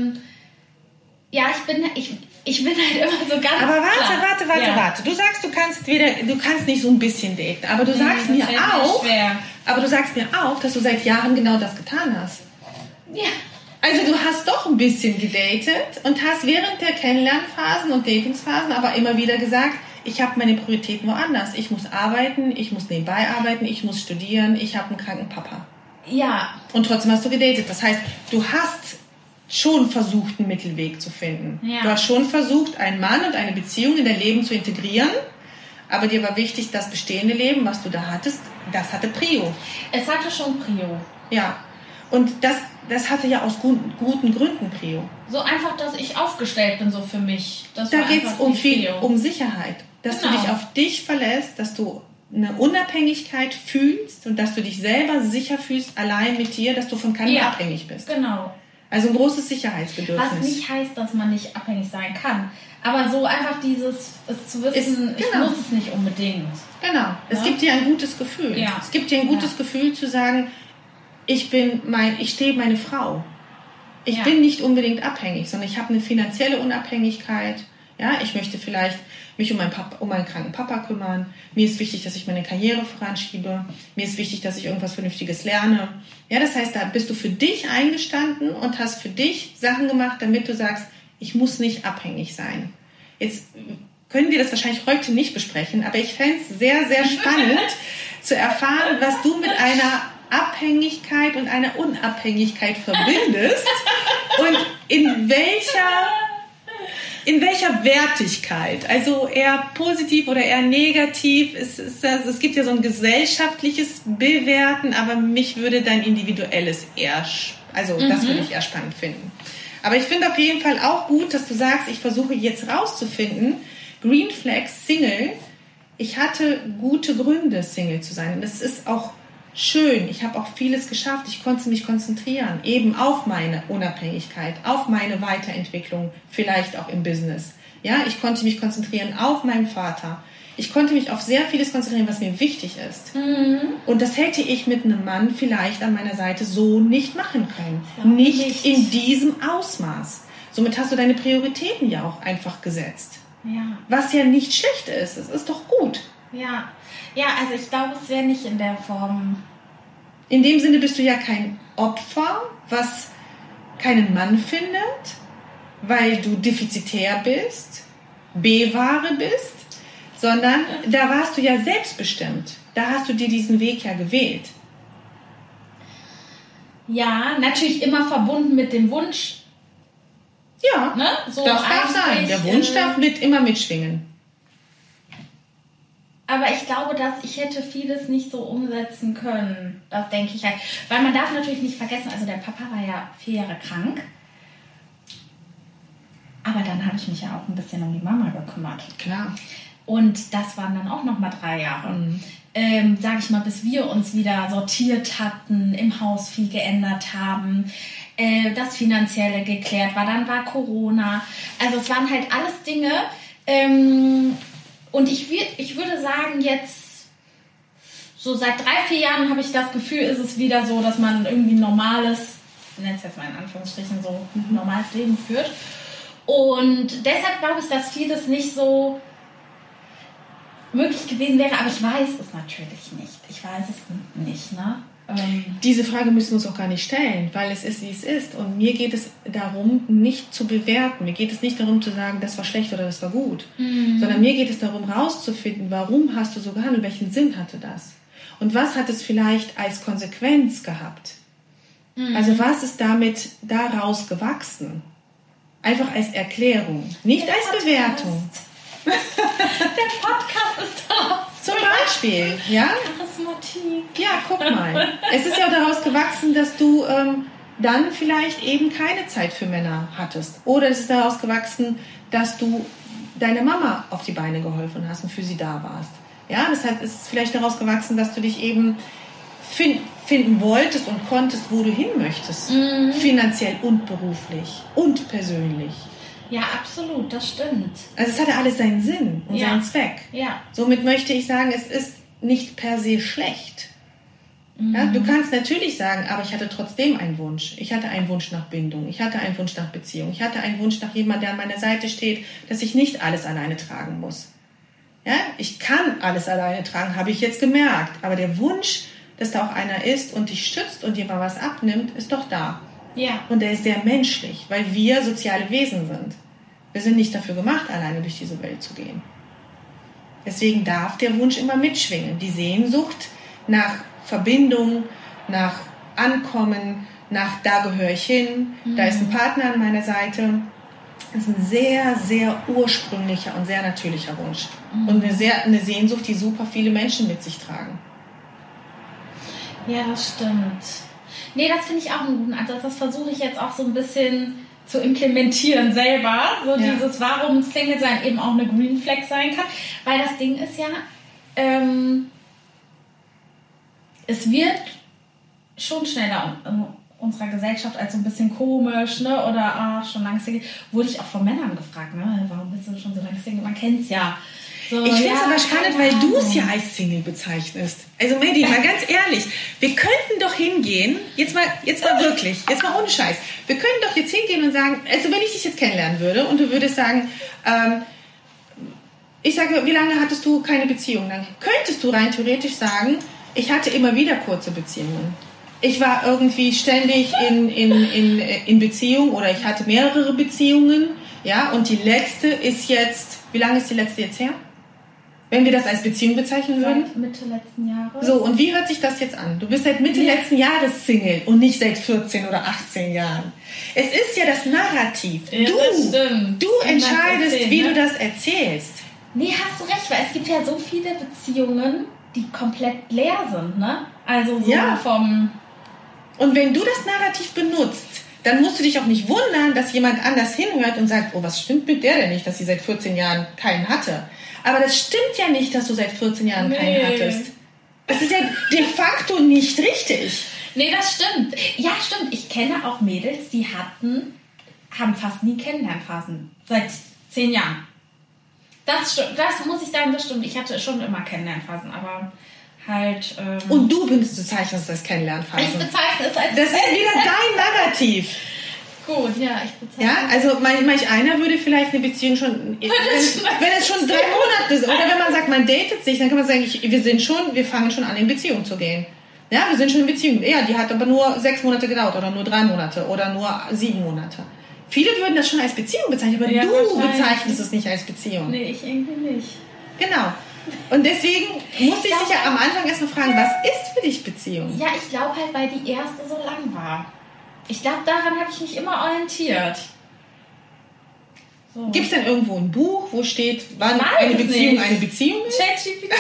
S1: ich bin halt immer so ganz.
S2: Aber warte. Du sagst, du kannst nicht so ein bisschen daten, aber du sagst mir auch, dass du seit Jahren genau das getan hast.
S1: Ja.
S2: Also du hast doch ein bisschen gedatet und hast während der Kennenlernphasen und Datingsphasen aber immer wieder gesagt, ich habe meine Prioritäten woanders. Ich muss arbeiten, ich muss nebenbei arbeiten, ich muss studieren, ich habe einen kranken Papa.
S1: Ja.
S2: Und trotzdem hast du gedatet. Das heißt, du hast schon versucht, einen Mittelweg zu finden.
S1: Ja.
S2: Du hast schon versucht, einen Mann und eine Beziehung in dein Leben zu integrieren. Aber dir war wichtig, das bestehende Leben, was du da hattest, das hatte Prio.
S1: Es hatte schon Prio.
S2: Ja. Und das hatte ja aus guten Gründen Prio.
S1: So einfach, dass ich aufgestellt bin, so für mich. Da
S2: geht es um Sicherheit. Dass du dich auf dich verlässt, dass du eine Unabhängigkeit fühlst und dass du dich selber sicher fühlst, allein mit dir, dass du von keinem abhängig bist.
S1: Genau.
S2: Also ein großes Sicherheitsbedürfnis.
S1: Was nicht heißt, dass man nicht abhängig sein kann. Aber so einfach es zu wissen, ich muss es nicht unbedingt.
S2: Genau. Es gibt dir ein gutes Gefühl.
S1: Ja.
S2: Es gibt dir ein gutes Gefühl zu sagen, ich stehe meine Frau. Ich bin nicht unbedingt abhängig, sondern ich habe eine finanzielle Unabhängigkeit. Ja, ich möchte vielleicht mich um meinen kranken Papa kümmern. Mir ist wichtig, dass ich meine Karriere voranschiebe. Mir ist wichtig, dass ich irgendwas Vernünftiges lerne. Ja, das heißt, da bist du für dich eingestanden und hast für dich Sachen gemacht, damit du sagst, ich muss nicht abhängig sein. Jetzt können wir das wahrscheinlich heute nicht besprechen, aber ich fände es sehr, sehr spannend zu erfahren, was du mit einer Abhängigkeit und einer Unabhängigkeit verbindest und in welcher Wertigkeit, also eher positiv oder eher negativ, es gibt ja so ein gesellschaftliches Bewerten, aber mich würde dein individuelles das würde ich eher spannend finden. Aber ich finde auf jeden Fall auch gut, dass du sagst, ich versuche jetzt rauszufinden, Green Flag Single, ich hatte gute Gründe, Single zu sein. Und das ist auch schön. Ich habe auch vieles geschafft. Ich konnte mich konzentrieren, eben auf meine Unabhängigkeit, auf meine Weiterentwicklung, vielleicht auch im Business. Ja, ich konnte mich konzentrieren auf meinen Vater. Ich konnte mich auf sehr vieles konzentrieren, was mir wichtig ist. Und das hätte ich mit einem Mann vielleicht an meiner Seite so nicht machen können. Nicht in diesem Ausmaß. Somit hast du deine Prioritäten ja auch einfach gesetzt.
S1: Ja.
S2: Was ja nicht schlecht ist. Es ist doch gut.
S1: Ja, also ich glaube, es wäre nicht in der Form.
S2: In dem Sinne bist du ja kein Opfer, was keinen Mann findet, weil du defizitär bist, B-Ware bist, sondern da warst du ja selbstbestimmt. Da hast du dir diesen Weg ja gewählt.
S1: Ja, natürlich immer verbunden mit dem Wunsch,
S2: Ja,
S1: ne? So
S2: das darf sein. Der Wunsch darf immer mitschwingen.
S1: Aber ich glaube, dass ich hätte vieles nicht so umsetzen können. Das denke ich halt. Weil man darf natürlich nicht vergessen, also der Papa war ja 4 Jahre krank. Aber dann habe ich mich ja auch ein bisschen um die Mama gekümmert.
S2: Klar.
S1: Und das waren dann auch nochmal 3 Jahre. Sag ich mal, bis wir uns wieder sortiert hatten, im Haus viel geändert haben, das Finanzielle geklärt war. Dann war Corona. Also es waren halt alles Dinge. Und ich würde sagen, jetzt so seit 3-4 Jahren habe ich das Gefühl, ist es wieder so, dass man irgendwie normales, ich nenne es jetzt mal in Anführungsstrichen so, normales Leben führt. Und deshalb glaube ich, dass vieles nicht so möglich gewesen wäre, aber ich weiß es natürlich nicht. Ich weiß es nicht, ne?
S2: Diese Frage müssen wir uns auch gar nicht stellen, weil es ist, wie es ist. Und mir geht es darum, nicht zu bewerten. Mir geht es nicht darum zu sagen, das war schlecht oder das war gut. Sondern mir geht es darum, rauszufinden, warum hast du so gehandelt, welchen Sinn hatte das? Und was hat es vielleicht als Konsequenz gehabt? Also was ist damit daraus gewachsen? Einfach als Erklärung, nicht als Bewertung.
S1: Der Podcast ist da.
S2: Zum Beispiel, ja?
S1: Das Motiv.
S2: Ja, guck mal. Es ist ja daraus gewachsen, dass du dann vielleicht eben keine Zeit für Männer hattest. Oder es ist daraus gewachsen, dass du deiner Mama auf die Beine geholfen hast und für sie da warst. Ja, deshalb ist es vielleicht daraus gewachsen, dass du dich eben finden wolltest und konntest, wo du hin möchtest. Finanziell und beruflich und persönlich.
S1: Ja, absolut, das stimmt.
S2: Also es hatte alles seinen Sinn und seinen Zweck.
S1: Ja.
S2: Somit möchte ich sagen, es ist nicht per se schlecht. Ja, du kannst natürlich sagen, aber ich hatte trotzdem einen Wunsch. Ich hatte einen Wunsch nach Bindung. Ich hatte einen Wunsch nach Beziehung. Ich hatte einen Wunsch nach jemandem, der an meiner Seite steht, dass ich nicht alles alleine tragen muss. Ja, ich kann alles alleine tragen, habe ich jetzt gemerkt. Aber der Wunsch, dass da auch einer ist und dich stützt und dir mal was abnimmt, ist doch da.
S1: Ja.
S2: Und der ist sehr menschlich, weil wir soziale Wesen sind. Wir sind nicht dafür gemacht, alleine durch diese Welt zu gehen. Deswegen darf der Wunsch immer mitschwingen. Die Sehnsucht nach Verbindung, nach Ankommen, nach da gehöre ich hin, da ist ein Partner an meiner Seite. Das ist ein sehr, sehr ursprünglicher und sehr natürlicher Wunsch. Und eine Sehnsucht, die super viele Menschen mit sich tragen.
S1: Ja, das stimmt. Nee, das finde ich auch einen guten Ansatz. Das versuche ich jetzt auch so ein bisschen zu implementieren selber. So dieses, warum Single sein eben auch eine Green Flag sein kann. Weil das Ding ist ja, es wird schon schneller in unserer Gesellschaft als so ein bisschen komisch, ne? Oder schon lange Single. Wurde ich auch von Männern gefragt, ne? Warum bist du schon so lange Single? Man kennt es ja. So,
S2: ich finde es aber spannend, weil du es ja als Single bezeichnest. Also Medi, mal ganz ehrlich, wir könnten doch hingehen, jetzt mal wirklich, jetzt mal ohne Scheiß, wir könnten doch jetzt hingehen und sagen, also wenn ich dich jetzt kennenlernen würde und du würdest sagen, ich sage, wie lange hattest du keine Beziehung? Dann könntest du rein theoretisch sagen, ich hatte immer wieder kurze Beziehungen. Ich war irgendwie ständig in Beziehung oder ich hatte mehrere Beziehungen, ja, und die letzte ist jetzt, wie lange ist die letzte jetzt her? Wenn wir das als Beziehung bezeichnen würden?
S1: Seit Mitte letzten Jahres.
S2: So, und wie hört sich das jetzt an? Du bist seit Mitte letzten Jahres Single und nicht seit 14 oder 18 Jahren. Es ist ja das Narrativ.
S1: Ja,
S2: du entscheidest, wie du das erzählst.
S1: Nee, hast du recht, weil es gibt ja so viele Beziehungen, die komplett leer sind, ne? Also so vom...
S2: Und wenn du das Narrativ benutzt, dann musst du dich auch nicht wundern, dass jemand anders hinhört und sagt, oh, was stimmt mit der denn nicht, dass sie seit 14 Jahren keinen hatte? Aber das stimmt ja nicht, dass du seit 14 Jahren keinen hattest. Das ist ja de facto nicht richtig.
S1: Nee, das stimmt. Ja, stimmt. Ich kenne auch Mädels, die haben fast nie Kennenlernphasen. Seit 10 Jahren. Das muss ich sagen, das stimmt. Ich hatte schon immer Kennenlernphasen, aber halt...
S2: Und du bezeichnest das Kennenlernphasen.
S1: Ich bezeichne es als...
S2: Das ist wieder dein Narrativ.
S1: Gut, ja, ich bezeichne.
S2: Ja, also manch einer würde vielleicht eine Beziehung schon... Wenn es schon 3 Monate ist, oder wenn man sagt, man datet sich, dann kann man sagen, wir fangen schon an, in Beziehung zu gehen. Ja, wir sind schon in Beziehung. Ja, die hat aber nur 6 Monate gedauert oder nur 3 Monate oder nur 7 Monate. Viele würden das schon als Beziehung bezeichnen, aber du bezeichnest es nicht als Beziehung.
S1: Nee, ich irgendwie nicht.
S2: Genau. Und deswegen musste ich dich ja am Anfang erstmal fragen, was ist für dich Beziehung?
S1: Ja, ich glaube halt, weil die erste so lang war. Ich glaube, daran habe ich mich immer orientiert. So.
S2: Gibt es denn irgendwo ein Buch, wo steht, wann eine Beziehung eine Beziehung ist?
S1: ChatGPT,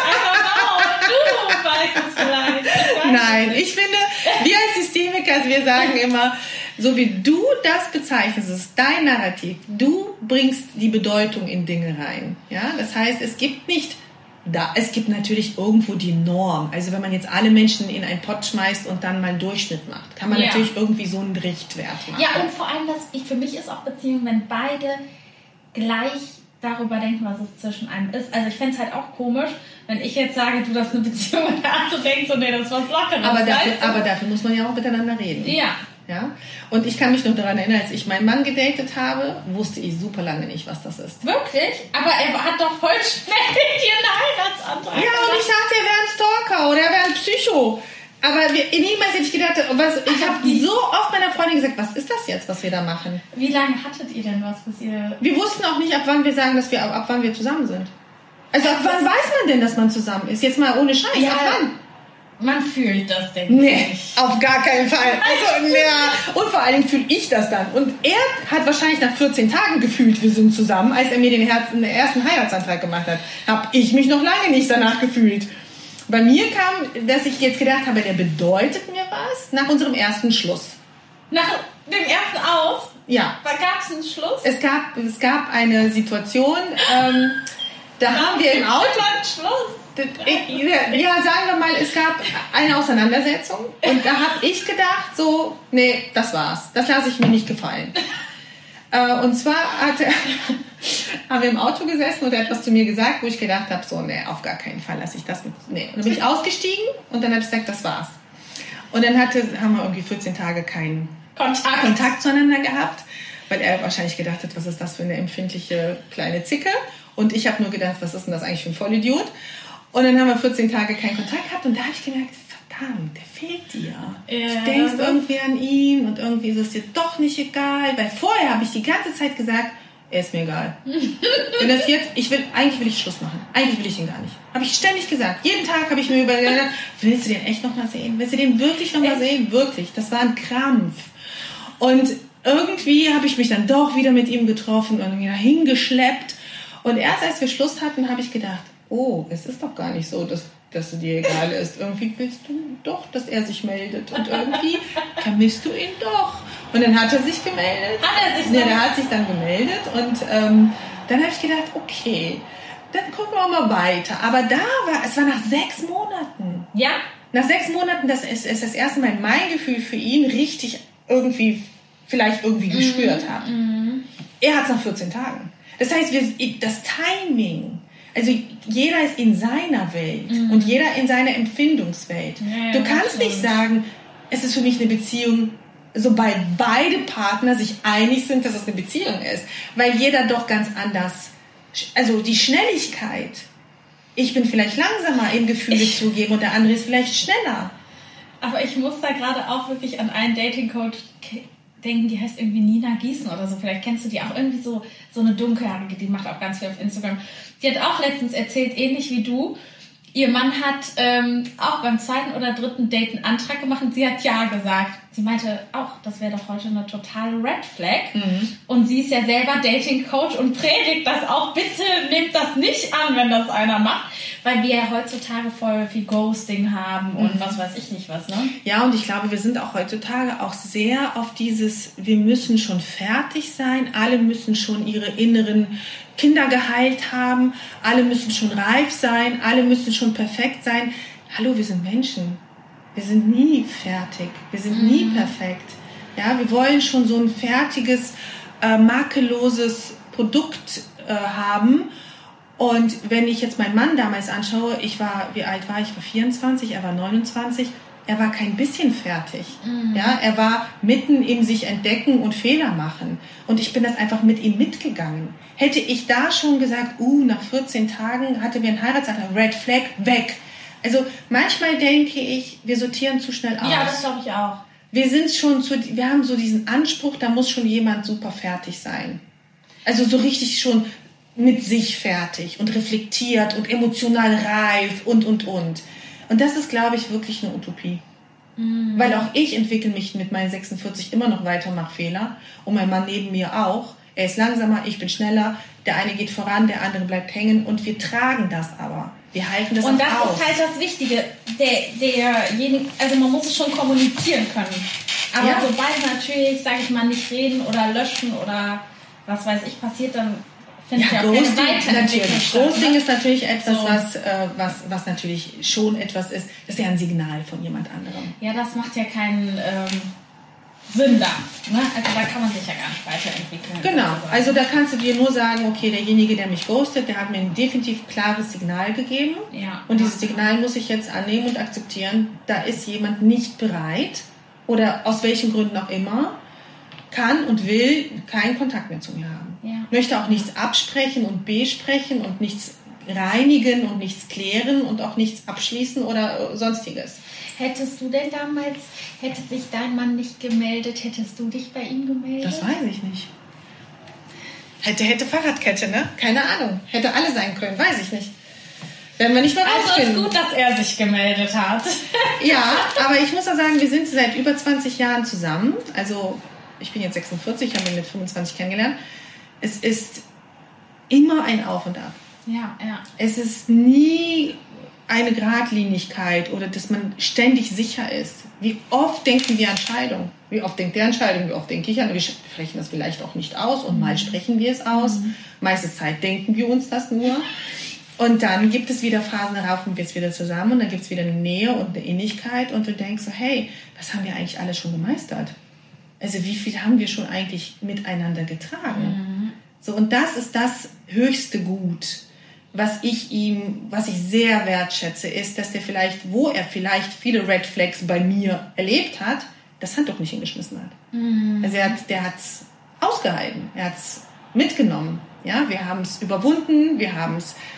S1: du weißt es vielleicht.
S2: Nein, ich finde, wir als Systemiker, also wir sagen immer, so wie du das bezeichnest, es ist dein Narrativ. Du bringst die Bedeutung in Dinge rein. Ja? Das heißt, es gibt natürlich irgendwo die Norm. Also wenn man jetzt alle Menschen in einen Pott schmeißt und dann mal einen Durchschnitt macht, kann man natürlich irgendwie so einen Richtwert machen.
S1: Ja, und vor allem, für mich ist auch Beziehung, wenn beide gleich darüber denken, was es zwischen einem ist. Also ich fände es halt auch komisch, wenn ich jetzt sage, du, das ist eine Beziehung und der andere denkt so, nee, das ist was Lockeres.
S2: Aber dafür muss man ja auch miteinander reden.
S1: Ja.
S2: Ja? Und ich kann mich noch daran erinnern, als ich meinen Mann gedatet habe, wusste ich super lange nicht, was das ist.
S1: Wirklich? Aber er hat doch voll schnell dir einen Heiratsantrag
S2: gemacht. Ja, und ich dachte, er wäre ein Stalker oder er wäre ein Psycho. Aber niemals hätte ich gedacht, ich habe so oft meiner Freundin gesagt, was ist das jetzt, was wir da machen?
S1: Wie lange hattet ihr denn was, bis ihr...
S2: Wir wussten auch nicht, ab wann wir sagen, ab wann wir zusammen sind. Also ab wann weiß man denn, dass man zusammen ist? Jetzt mal ohne Scheiß,
S1: ja,
S2: ab wann?
S1: Man fühlt das, denke ich.
S2: Nee, auf gar keinen Fall. Also, ja. Und vor allen Dingen fühle ich das dann. Und er hat wahrscheinlich nach 14 Tagen gefühlt, wir sind zusammen, als er mir den ersten Heiratsantrag gemacht hat. Habe ich mich noch lange nicht danach gefühlt. Bei mir kam, dass ich jetzt gedacht habe, der bedeutet mir was nach unserem ersten Schluss.
S1: Nach dem ersten Aus?
S2: Ja.
S1: Gab es einen Schluss?
S2: Es gab eine Situation, da haben wir im Auto...
S1: Schluss?
S2: Ja, sagen wir mal, es gab eine Auseinandersetzung und da habe ich gedacht, so, nee, das war's. Das lasse ich mir nicht gefallen. Und zwar haben wir im Auto gesessen und er hat was zu mir gesagt, wo ich gedacht habe, so, nee, auf gar keinen Fall lasse ich das mit. Nee. Und dann bin ich ausgestiegen und dann habe ich gesagt, das war's. Und dann haben wir irgendwie 14 Tage keinen Kontakt zueinander gehabt, weil er wahrscheinlich gedacht hat, was ist das für eine empfindliche kleine Zicke? Und ich habe nur gedacht, was ist denn das eigentlich für ein Vollidiot? Und dann haben wir 14 Tage keinen Kontakt gehabt und da habe ich gemerkt, verdammt, der fehlt dir. Du denkst irgendwie an ihn und irgendwie ist es dir doch nicht egal, weil vorher habe ich die ganze Zeit gesagt, er ist mir egal. Wenn das jetzt, eigentlich will ich Schluss machen. Eigentlich will ich ihn gar nicht. Habe ich ständig gesagt. Jeden Tag habe ich mir überlegt, willst du den echt nochmal sehen? Willst du den wirklich nochmal sehen? Wirklich. Das war ein Krampf. Und irgendwie habe ich mich dann doch wieder mit ihm getroffen und wieder hingeschleppt. Und erst als wir Schluss hatten, habe ich gedacht, oh, es ist doch gar nicht so, dass du dir egal ist. Irgendwie willst du doch, dass er sich meldet. Und irgendwie vermisst du ihn doch. Und dann hat er sich gemeldet. Der hat sich dann gemeldet. Und dann habe ich gedacht, okay, dann gucken wir mal weiter. Aber es war nach 6 Monaten.
S1: Ja?
S2: Nach 6 Monaten, das ist das erste Mal mein Gefühl für ihn richtig vielleicht irgendwie gespürt habe. Er hat es nach 14 Tagen. Das heißt, das Timing, also jeder ist in seiner Welt und jeder in seiner Empfindungswelt. Ja, du kannst nicht sagen, es ist für mich eine Beziehung, sobald beide Partner sich einig sind, dass es eine Beziehung ist. Weil jeder doch ganz anders, also die Schnelligkeit, ich bin vielleicht langsamer im Gefühle zugeben und der andere ist vielleicht schneller.
S1: Aber ich muss da gerade auch wirklich an einen Dating-Coach denken, die heißt irgendwie Nina Gießen oder so. Vielleicht kennst du die auch, irgendwie so eine dunkelhaarige, die macht auch ganz viel auf Instagram. Die hat auch letztens erzählt, ähnlich wie du, ihr Mann hat auch beim 2. oder 3. Date einen Antrag gemacht und sie hat ja gesagt. Sie meinte auch, das wäre doch heute eine totale Red Flag. Und sie ist ja selber Dating-Coach und predigt das auch. Bitte nehmt das nicht an, wenn das einer macht. Weil wir ja heutzutage voll viel Ghosting haben und was weiß ich nicht was, ne?
S2: Ja, und ich glaube, wir sind auch heutzutage auch sehr auf dieses, wir müssen schon fertig sein, alle müssen schon ihre inneren Kinder geheilt haben, alle müssen schon reif sein, alle müssen schon perfekt sein. Hallo, wir sind Menschen. Wir sind nie fertig. Wir sind nie perfekt. Ja, wir wollen schon so ein fertiges, makelloses Produkt haben. Und wenn ich jetzt meinen Mann damals anschaue, wie alt war ich? Ich war 24, er war 29. Er war kein bisschen fertig. Ja, er war mitten im sich entdecken und Fehler machen. Und ich bin das einfach mit ihm mitgegangen. Hätte ich da schon gesagt, nach 14 Tagen hatte mir ein Heiratsantrag, Red Flag, weg. Also manchmal denke ich, wir sortieren zu schnell aus.
S1: Ja, das glaube ich auch.
S2: Wir haben so diesen Anspruch, da muss schon jemand super fertig sein. Also so richtig schon mit sich fertig und reflektiert und emotional reif und. Und das ist, glaube ich, wirklich eine Utopie. Weil auch ich entwickle mich mit meinen 46 immer noch weiter, mache Fehler. Und mein Mann neben mir auch. Er ist langsamer, ich bin schneller. Der eine geht voran, der andere bleibt hängen. Und wir tragen das aber. Wir halten das
S1: und das
S2: aus.
S1: ist halt das Wichtige. Derjenige, also man muss es schon kommunizieren können. Aber sobald natürlich, sage ich mal, nicht reden oder löschen oder was weiß ich passiert, dann finde ich auch keine Weiterentwicklung statt.
S2: Ghosting ist natürlich etwas, was natürlich schon etwas ist. Das ist ja ein Signal von jemand anderem.
S1: Ja, das macht ja keinen Sinn da. Ne? Also da kann man sich ja gar nicht weiterentwickeln.
S2: Genau, also da kannst du dir nur sagen, okay, derjenige, der mich ghostet, der hat mir ein definitiv klares Signal gegeben.
S1: Ja.
S2: Und dieses Signal muss ich jetzt annehmen und akzeptieren. Da ist jemand nicht bereit oder aus welchen Gründen auch immer, kann und will keinen Kontakt mehr zu mir haben.
S1: Ja.
S2: Möchte auch nichts absprechen und besprechen und nichts reinigen und nichts klären und auch nichts abschließen oder sonstiges.
S1: Hättest du denn damals, hätte sich dein Mann nicht gemeldet, hättest du dich bei ihm gemeldet?
S2: Das weiß ich nicht. Hätte Fahrradkette, ne? Keine Ahnung. Hätte alle sein können, weiß ich nicht. Werden wir nicht mehr rausfinden.
S1: Also ist gut, dass er sich gemeldet hat.
S2: Ja, aber ich muss auch sagen, wir sind seit über 20 Jahren zusammen. Also ich bin jetzt 46, habe ihn mit 25 kennengelernt. Es ist immer ein Auf und Ab.
S1: Ja, ja.
S2: Es ist nie eine Geradlinigkeit oder dass man ständig sicher ist. Wie oft denken wir an Scheidung? Wie oft denkt der an Scheidung? Wie oft denke ich an? Wir sprechen das vielleicht auch nicht aus und mal sprechen wir es aus. Meiste Zeit denken wir uns das nur. Und dann gibt es wieder Phasen, da raufen wir es wieder zusammen und dann gibt es wieder eine Nähe und eine Innigkeit und du denkst so, hey, das haben wir eigentlich alle schon gemeistert. Also wie viel haben wir schon eigentlich miteinander getragen? So, und das ist das höchste Gut, was ich sehr wertschätze, ist, dass der wo er vielleicht viele Red Flags bei mir erlebt hat, das Handtuch nicht hingeschmissen hat. Also der hat es ausgehalten, er hat es mitgenommen. Ja, wir haben es überwunden, wir haben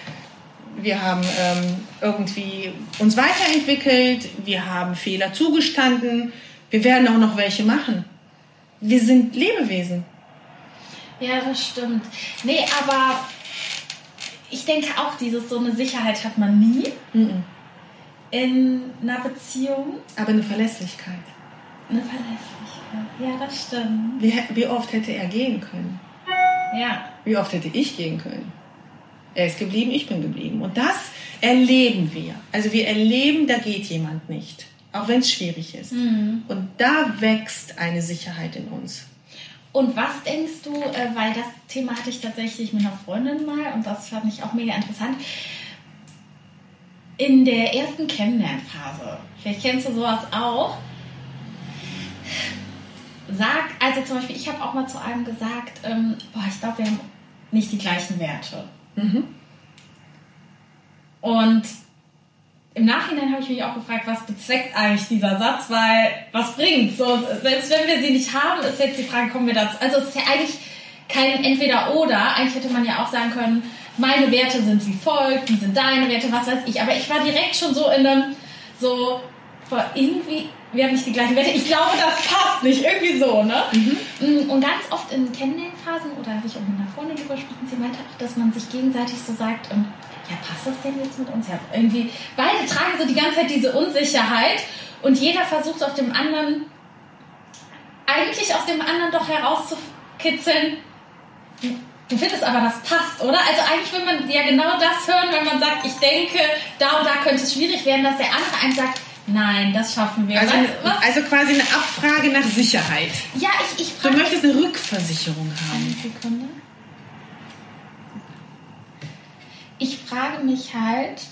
S2: irgendwie uns weiterentwickelt, wir haben Fehler zugestanden, wir werden auch noch welche machen. Wir sind Lebewesen.
S1: Ja, das stimmt. Nee, aber ich denke auch, so eine Sicherheit hat man nie in einer Beziehung.
S2: Aber eine Verlässlichkeit.
S1: Eine Verlässlichkeit, ja, das stimmt.
S2: Wie oft hätte er gehen können?
S1: Ja.
S2: Wie oft hätte ich gehen können? Er ist geblieben, ich bin geblieben. Und das erleben wir. Also wir erleben, da geht jemand nicht. Auch wenn es schwierig ist. Und da wächst eine Sicherheit in uns.
S1: Und was denkst du, weil das Thema hatte ich tatsächlich mit einer Freundin mal und das fand ich auch mega interessant. In der ersten Kennenlernphase, vielleicht kennst du sowas auch, also zum Beispiel, ich habe auch mal zu einem gesagt, ich glaube, wir haben nicht die gleichen Werte. Und im Nachhinein habe ich mich auch gefragt, was bezweckt eigentlich dieser Satz, weil was bringt's? So, selbst wenn wir sie nicht haben, ist jetzt die Frage, kommen wir dazu? Also es ist ja eigentlich kein Entweder-Oder. Eigentlich hätte man ja auch sagen können, meine Werte sind wie folgt, die sind deine Werte, was weiß ich. Aber ich war direkt schon so in einem, irgendwie, wir haben nicht die gleichen Werte. Ich glaube, das passt nicht. Irgendwie so, ne? Und ganz oft in Kennenlernphasen, oder habe ich auch mit einer Freundin drüber gesprochen, sie meinte auch, dass man sich gegenseitig so sagt, ja, passt das denn jetzt mit uns? Ja, irgendwie, beide tragen so die ganze Zeit diese Unsicherheit und jeder versucht auch eigentlich aus dem anderen doch herauszukitzeln. Du findest aber, das passt, oder? Also eigentlich will man ja genau das hören, wenn man sagt, ich denke, da und da könnte es schwierig werden, dass der andere einem sagt, nein, das schaffen wir.
S2: Also quasi eine Abfrage nach Sicherheit.
S1: Ja, ich frage...
S2: Du möchtest eine Rückversicherung haben.
S1: Eine Sekunde. Ich frage mich halt,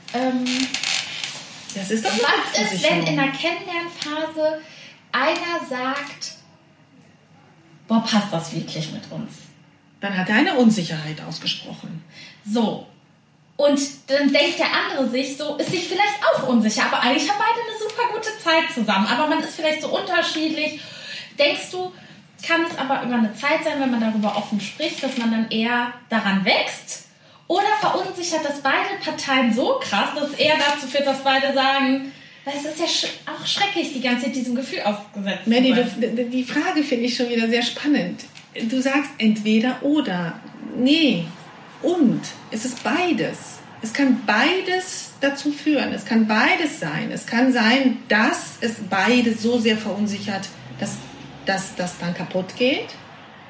S2: das ist doch
S1: was ist, wenn in der Kennenlernphase einer sagt, passt das wirklich mit uns?
S2: Dann hat er eine Unsicherheit ausgesprochen.
S1: So. Und dann denkt der andere ist sich vielleicht auch unsicher, aber eigentlich haben beide eine super gute Zeit zusammen. Aber man ist vielleicht so unterschiedlich. Denkst du, kann es aber über eine Zeit sein, wenn man darüber offen spricht, dass man dann eher daran wächst? Oder verunsichert das beide Parteien so krass, dass es eher dazu führt, dass beide sagen, das ist ja auch schrecklich, die ganze Zeit diesem Gefühl ausgesetzt
S2: Mandy, die Frage finde ich schon wieder sehr spannend. Du sagst entweder oder. Nee, und. Es ist beides. Es kann beides dazu führen. Es kann beides sein. Es kann sein, dass es beide so sehr verunsichert, dass das dann kaputt geht.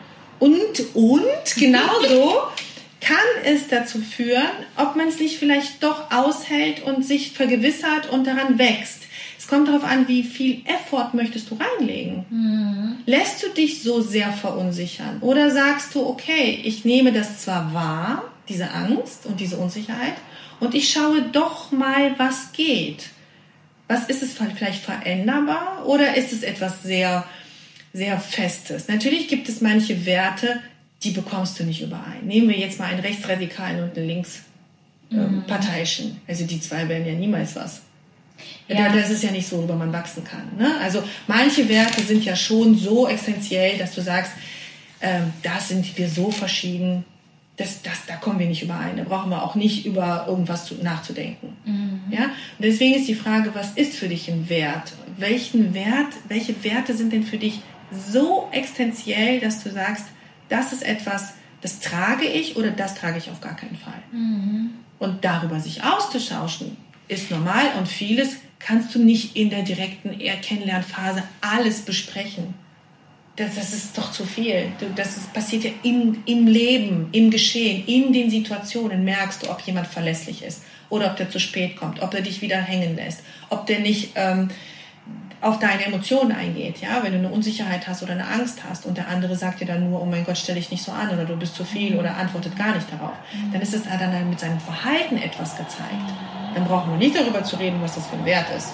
S2: Und genauso kann es dazu führen, ob man es nicht vielleicht doch aushält und sich vergewissert und daran wächst. Es kommt darauf an, wie viel Effort möchtest du reinlegen. Lässt du dich so sehr verunsichern? Oder sagst du, okay, ich nehme das zwar wahr, diese Angst und diese Unsicherheit, und ich schaue doch mal, was geht. Was ist es vielleicht veränderbar oder ist es etwas sehr, sehr Festes? Natürlich gibt es manche Werte, die bekommst du nicht überein. Nehmen wir jetzt mal einen rechtsradikalen und einen linksparteiischen. Also die zwei werden ja niemals was. Ja. Das ist ja nicht so, worüber man wachsen kann. Ne? Also manche Werte sind ja schon so essentiell, dass du sagst, da sind wir so verschieden, da kommen wir nicht überein. Da brauchen wir auch nicht über irgendwas nachzudenken. Ja? Und deswegen ist die Frage, was ist für dich ein Wert? Welche Werte sind denn für dich so essentiell, dass du sagst, das ist etwas, das trage ich oder das trage ich auf gar keinen Fall. Und darüber sich auszutauschen, ist normal und vieles kannst du nicht in der direkten Kennenlernphase alles besprechen. Das ist doch zu viel. Passiert ja im Leben, im Geschehen, in den Situationen merkst du, ob jemand verlässlich ist oder ob der zu spät kommt, ob er dich wieder hängen lässt, ob der nicht auf deine Emotionen eingeht. Ja? Wenn du eine Unsicherheit hast oder eine Angst hast und der andere sagt dir dann nur, oh mein Gott, stell dich nicht so an oder du bist zu viel oder antwortet gar nicht darauf, dann ist es dann mit seinem Verhalten etwas gezeigt. Dann brauchen wir nicht darüber zu reden, was das für ein Wert ist.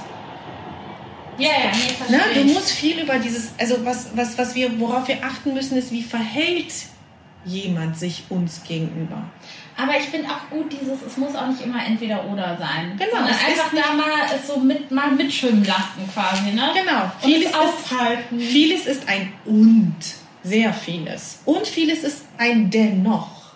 S1: Ja, nee, verstehe.
S2: Du musst viel über dieses, also worauf wir achten müssen, ist, wie verhält jemand sich uns gegenüber.
S1: Aber ich finde auch gut es muss auch nicht immer entweder oder sein.
S2: Genau.
S1: Sondern einfach da mal so mal mitschwimmen lassen quasi, ne?
S2: Genau.
S1: Vieles aushalten.
S2: Vieles ist ein und. Sehr vieles. Und vieles ist ein dennoch.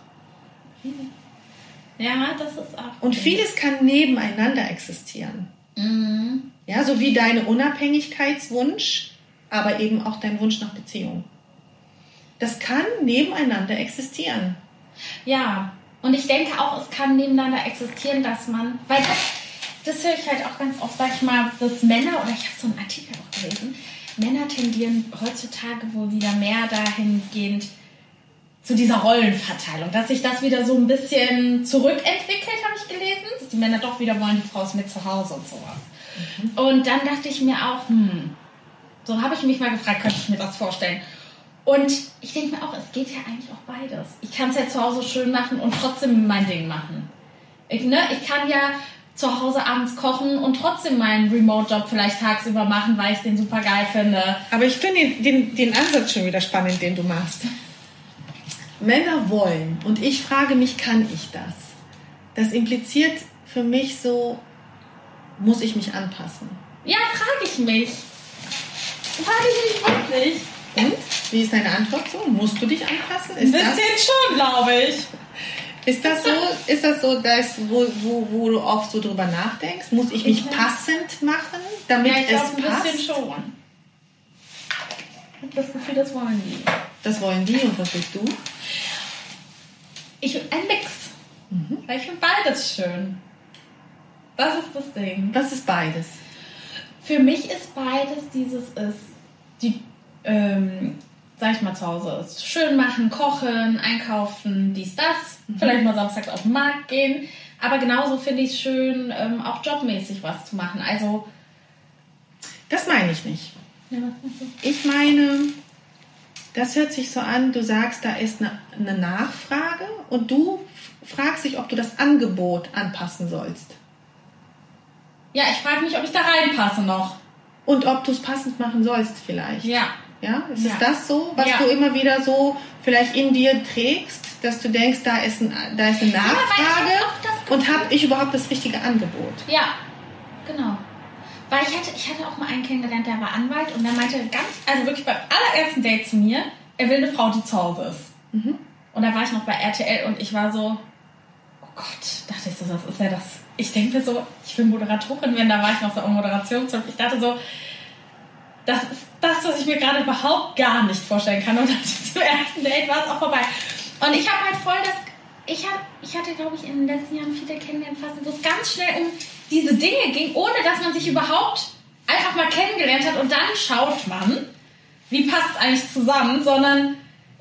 S1: Ja, das ist auch.
S2: Und vieles kann nebeneinander existieren. Ja, so wie deine Unabhängigkeitswunsch, aber eben auch dein Wunsch nach Beziehung. Das kann nebeneinander existieren.
S1: Ja, und ich denke auch, es kann nebeneinander existieren, dass man, weil das höre ich halt auch ganz oft, sag ich mal, dass Männer, oder ich habe so einen Artikel auch gelesen, Männer tendieren heutzutage wohl wieder mehr dahingehend zu dieser Rollenverteilung, dass sich das wieder so ein bisschen zurückentwickelt, habe ich gelesen, dass die Männer doch wieder wollen, die Frau ist mit zu Hause und sowas. Und dann dachte ich mir auch, so habe ich mich mal gefragt, könnte ich mir das vorstellen? Und ich denke mir auch, es geht ja eigentlich auch beides. Ich kann es ja zu Hause schön machen und trotzdem mein Ding machen. Ich kann ja zu Hause abends kochen und trotzdem meinen Remote-Job vielleicht tagsüber machen, weil ich den super geil finde.
S2: Aber ich finde den Ansatz schon wieder spannend, den du machst. Männer wollen und ich frage mich, kann ich das? Das impliziert für mich so, muss ich mich anpassen?
S1: Ja, frage ich mich. Frage ich mich wirklich.
S2: Und? Wie ist deine Antwort so? Musst du dich anpassen?
S1: Ein bisschen schon, glaube ich.
S2: Ist das so, wo du oft so drüber nachdenkst? Muss ich mich passend machen, damit es passt?
S1: Ja, ein bisschen schon. Ich habe das Gefühl, das wollen die.
S2: Das wollen die und was willst du?
S1: Ein Mix. Weil ich finde beides schön. Das ist das Ding.
S2: Was ist beides?
S1: Für mich ist beides sag ich mal, zu Hause ist schön machen, kochen, einkaufen, dies, das. Vielleicht mal samstags auf den Markt gehen. Aber genauso finde ich es schön, auch jobmäßig was zu machen. Also.
S2: Das meine ich nicht.
S1: Ja, was meinst du?
S2: Ich meine, das hört sich so an, du sagst, da ist eine Nachfrage und du fragst dich, ob du das Angebot anpassen sollst.
S1: Ja, ich frage mich, ob ich da reinpasse noch.
S2: Und ob du es passend machen sollst vielleicht.
S1: Ja.
S2: Ja, ist es das so, was du immer wieder so vielleicht in dir trägst, dass du denkst, da ist eine Nachfrage und habe ich überhaupt das richtige Angebot?
S1: Ja, genau. Weil ich hatte auch mal einen kennengelernt, der war Anwalt und der meinte also wirklich beim allerersten Date zu mir, er will eine Frau, die zu Hause ist. Und da war ich noch bei RTL und ich war so, oh Gott, dachte ich so, das ist ja das. Ich denke mir so, ich will Moderatorin werden, da war ich noch so im Moderationsjob. Ich dachte so, das ist das, was ich mir gerade überhaupt gar nicht vorstellen kann. Und dann zum ersten Date war es auch vorbei. Und ich habe halt voll ich hatte, glaube ich, in den letzten Jahren viele Kennenlernphasen, wo es ganz schnell um diese Dinge ging, ohne dass man sich überhaupt einfach mal kennengelernt hat und dann schaut man, wie passt es eigentlich zusammen, sondern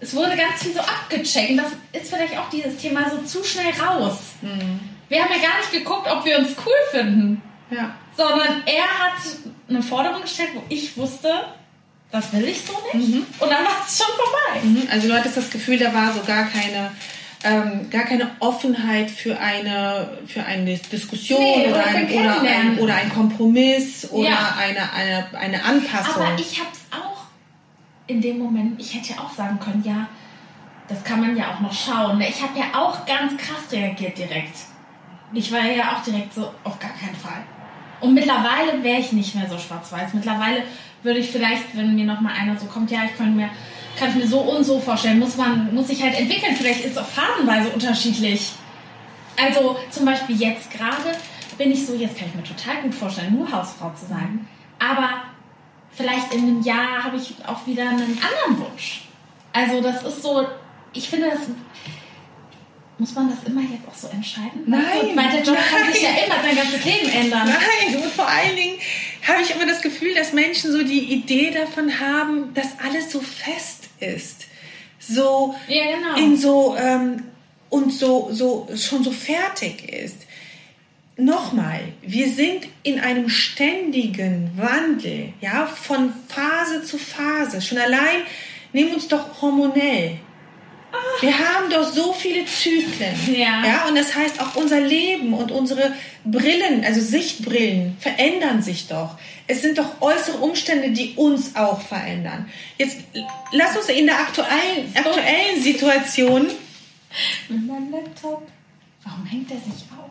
S1: es wurde ganz viel so abgecheckt. Und das ist vielleicht auch dieses Thema so zu schnell raus. Wir haben ja gar nicht geguckt, ob wir uns cool finden.
S2: Ja.
S1: Sondern er hat eine Forderung gestellt, wo ich wusste, das will ich so nicht. Und dann war es schon vorbei.
S2: Also du hattest das Gefühl, da war so gar keine Offenheit für eine Diskussion oder ein Kompromiss oder eine Anpassung.
S1: Aber ich habe es auch in dem Moment, ich hätte ja auch sagen können, ja, das kann man ja auch noch schauen. Ich habe ja auch ganz krass reagiert direkt. Ich war ja auch direkt so, auf gar keinen Fall. Und mittlerweile wäre ich nicht mehr so schwarz-weiß. Mittlerweile würde ich vielleicht, wenn mir noch mal einer so kommt, ja, kann ich mir so und so vorstellen, muss ich halt entwickeln. Vielleicht ist es auch phasenweise unterschiedlich. Also zum Beispiel jetzt gerade bin ich so, jetzt kann ich mir total gut vorstellen, nur Hausfrau zu sein. Aber vielleicht in einem Jahr habe ich auch wieder einen anderen Wunsch. Also das ist so, ich finde das... Muss man das immer jetzt auch so entscheiden?
S2: Nein.
S1: Weil der Job kann sich ja immer sein ganzes Leben ändern.
S2: Nein, und vor allen Dingen habe ich immer das Gefühl, dass Menschen so die Idee davon haben, dass alles so fest ist. So
S1: ja, genau.
S2: in so und so schon so fertig ist. Nochmal, wir sind in einem ständigen Wandel, ja, von Phase zu Phase. Schon allein, nehmen uns doch hormonell. Wir haben doch so viele Zyklen. Ja, und das heißt, auch unser Leben und unsere Brillen, also Sichtbrillen, verändern sich doch. Es sind doch äußere Umstände, die uns auch verändern. Jetzt lass uns in der aktuellen Situation...
S1: Mit meinem Laptop. Warum hängt der sich auf?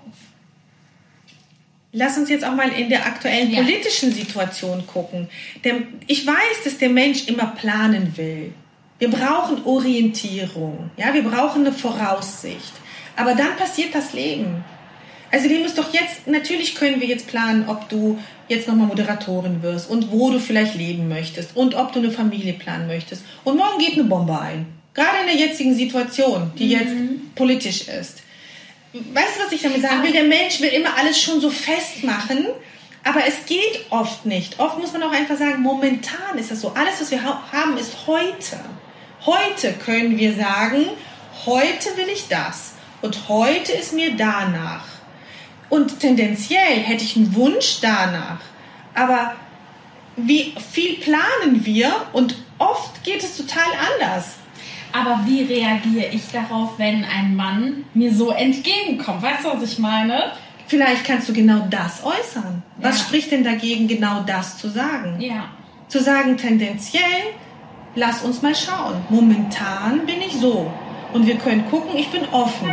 S2: Lass uns jetzt auch mal in der aktuellen politischen Situation gucken. Ich weiß, dass der Mensch immer planen will. Wir brauchen Orientierung, ja, wir brauchen eine Voraussicht. Aber dann passiert das Leben. Also dem ist doch jetzt, natürlich können wir jetzt planen, ob du jetzt nochmal Moderatorin wirst und wo du vielleicht leben möchtest und ob du eine Familie planen möchtest. Und morgen geht eine Bombe ein. Gerade in der jetzigen Situation, die jetzt politisch ist. Weißt du, was ich damit sagen will? Der Mensch will immer alles schon so festmachen. Aber es geht oft nicht. Oft muss man auch einfach sagen, momentan ist das so. Alles, was wir haben, ist heute. Heute können wir sagen, heute will ich das. Und heute ist mir danach. Und tendenziell hätte ich einen Wunsch danach. Aber wie viel planen wir? Und oft geht es total anders.
S1: Aber wie reagiere ich darauf, wenn ein Mann mir so entgegenkommt? Weißt du, was ich meine?
S2: Vielleicht kannst du genau das äußern. Was spricht denn dagegen, genau das zu sagen?
S1: Ja.
S2: Zu sagen, tendenziell, lass uns mal schauen. Momentan bin ich so. Und wir können gucken, ich bin offen.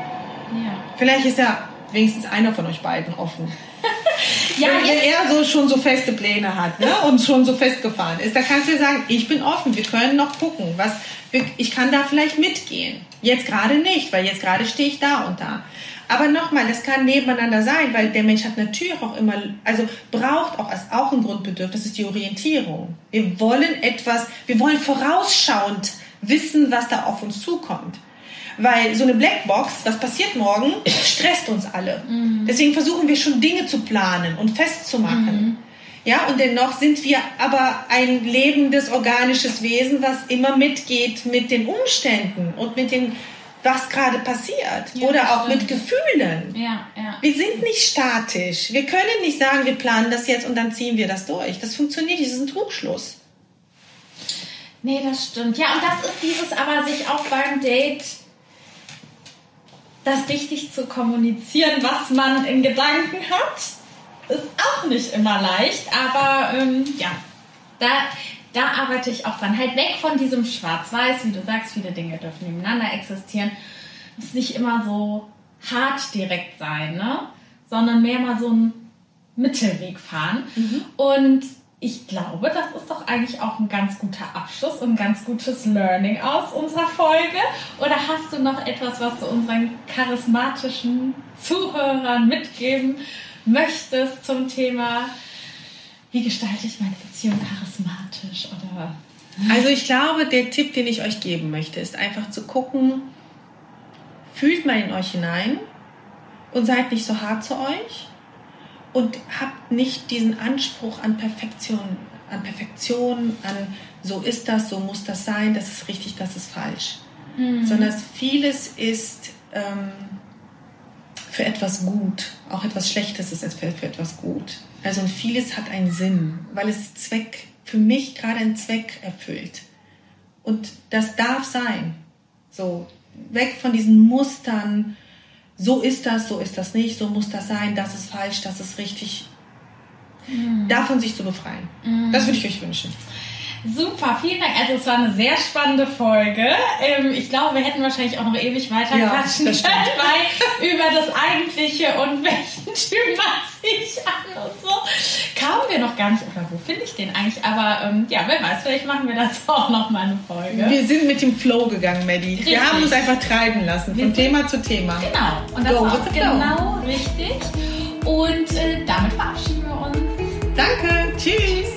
S1: Ja.
S2: Vielleicht ist ja wenigstens einer von euch beiden offen.
S1: Ja,
S2: wenn er schon so feste Pläne hat, ne, und schon so festgefahren ist, dann kannst du sagen, ich bin offen, wir können noch gucken. Ich kann da vielleicht mitgehen. Jetzt gerade nicht, weil jetzt gerade stehe ich da und da. Aber nochmal, das kann nebeneinander sein, weil der Mensch hat natürlich auch immer, also braucht auch ein Grundbedürfnis, das ist die Orientierung. Wir wollen vorausschauend wissen, was da auf uns zukommt. Weil so eine Blackbox, was passiert morgen, stresst uns alle. Deswegen versuchen wir schon Dinge zu planen und festzumachen. Ja, und dennoch sind wir aber ein lebendes, organisches Wesen, was immer mitgeht mit den Umständen und mit dem, was gerade passiert. Ja, oder auch mit Gefühlen.
S1: Ja.
S2: Wir sind nicht statisch. Wir können nicht sagen, wir planen das jetzt und dann ziehen wir das durch. Das funktioniert nicht, das ist ein Trugschluss.
S1: Nee, das stimmt. Ja, und das ist dieses aber sich auch beim Date das richtig zu kommunizieren, was man in Gedanken hat, ist auch nicht immer leicht, aber da arbeite ich auch dran. Halt weg von diesem Schwarz-Weiß, wie du sagst, viele Dinge dürfen nebeneinander existieren. Muss nicht immer so hart direkt sein, ne? Sondern mehr mal so einen Mittelweg fahren. Und ich glaube, das ist doch eigentlich auch ein ganz guter Abschluss und ein ganz gutes Learning aus unserer Folge. Oder hast du noch etwas, was du unseren charismatischen Zuhörern mitgeben möchtest zum Thema, wie gestalte ich meine Beziehung charismatisch? Oder?
S2: Also ich glaube, der Tipp, den ich euch geben möchte, ist einfach zu gucken, fühlt mal in euch hinein und seid nicht so hart zu euch. Und habt nicht diesen Anspruch an Perfektion an Perfektion, an so ist das, so muss das sein, das ist richtig, das ist falsch. Sondern vieles ist für etwas gut, auch etwas Schlechtes ist für etwas gut. Also vieles hat einen Sinn, weil es für mich gerade einen Zweck erfüllt. Und das darf sein. So, weg von diesen Mustern, so ist das nicht, so muss das sein, das ist falsch, das ist richtig. Davon sich zu befreien. Das würde ich euch wünschen.
S1: Super, vielen Dank. Also es war eine sehr spannende Folge. Ich glaube, wir hätten wahrscheinlich auch noch ewig weiter quatschen können, weil über das Eigentliche und welchen Typ man sich an und so kamen wir noch gar nicht. Oder wo finde ich den eigentlich? Aber wer weiß, vielleicht machen wir dazu auch noch mal eine Folge.
S2: Wir sind mit dem Flow gegangen, Maddie. Richtig. Wir haben uns einfach treiben lassen, von Thema zu Thema.
S1: Genau, und das war auch genau richtig. Und damit verabschieden wir uns.
S2: Danke, tschüss.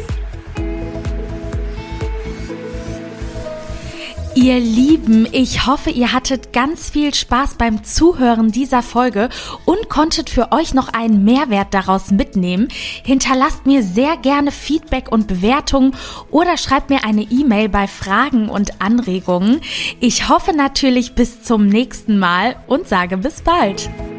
S3: Ihr Lieben, ich hoffe, ihr hattet ganz viel Spaß beim Zuhören dieser Folge und konntet für euch noch einen Mehrwert daraus mitnehmen. Hinterlasst mir sehr gerne Feedback und Bewertungen oder schreibt mir eine E-Mail bei Fragen und Anregungen. Ich hoffe natürlich bis zum nächsten Mal und sage bis bald.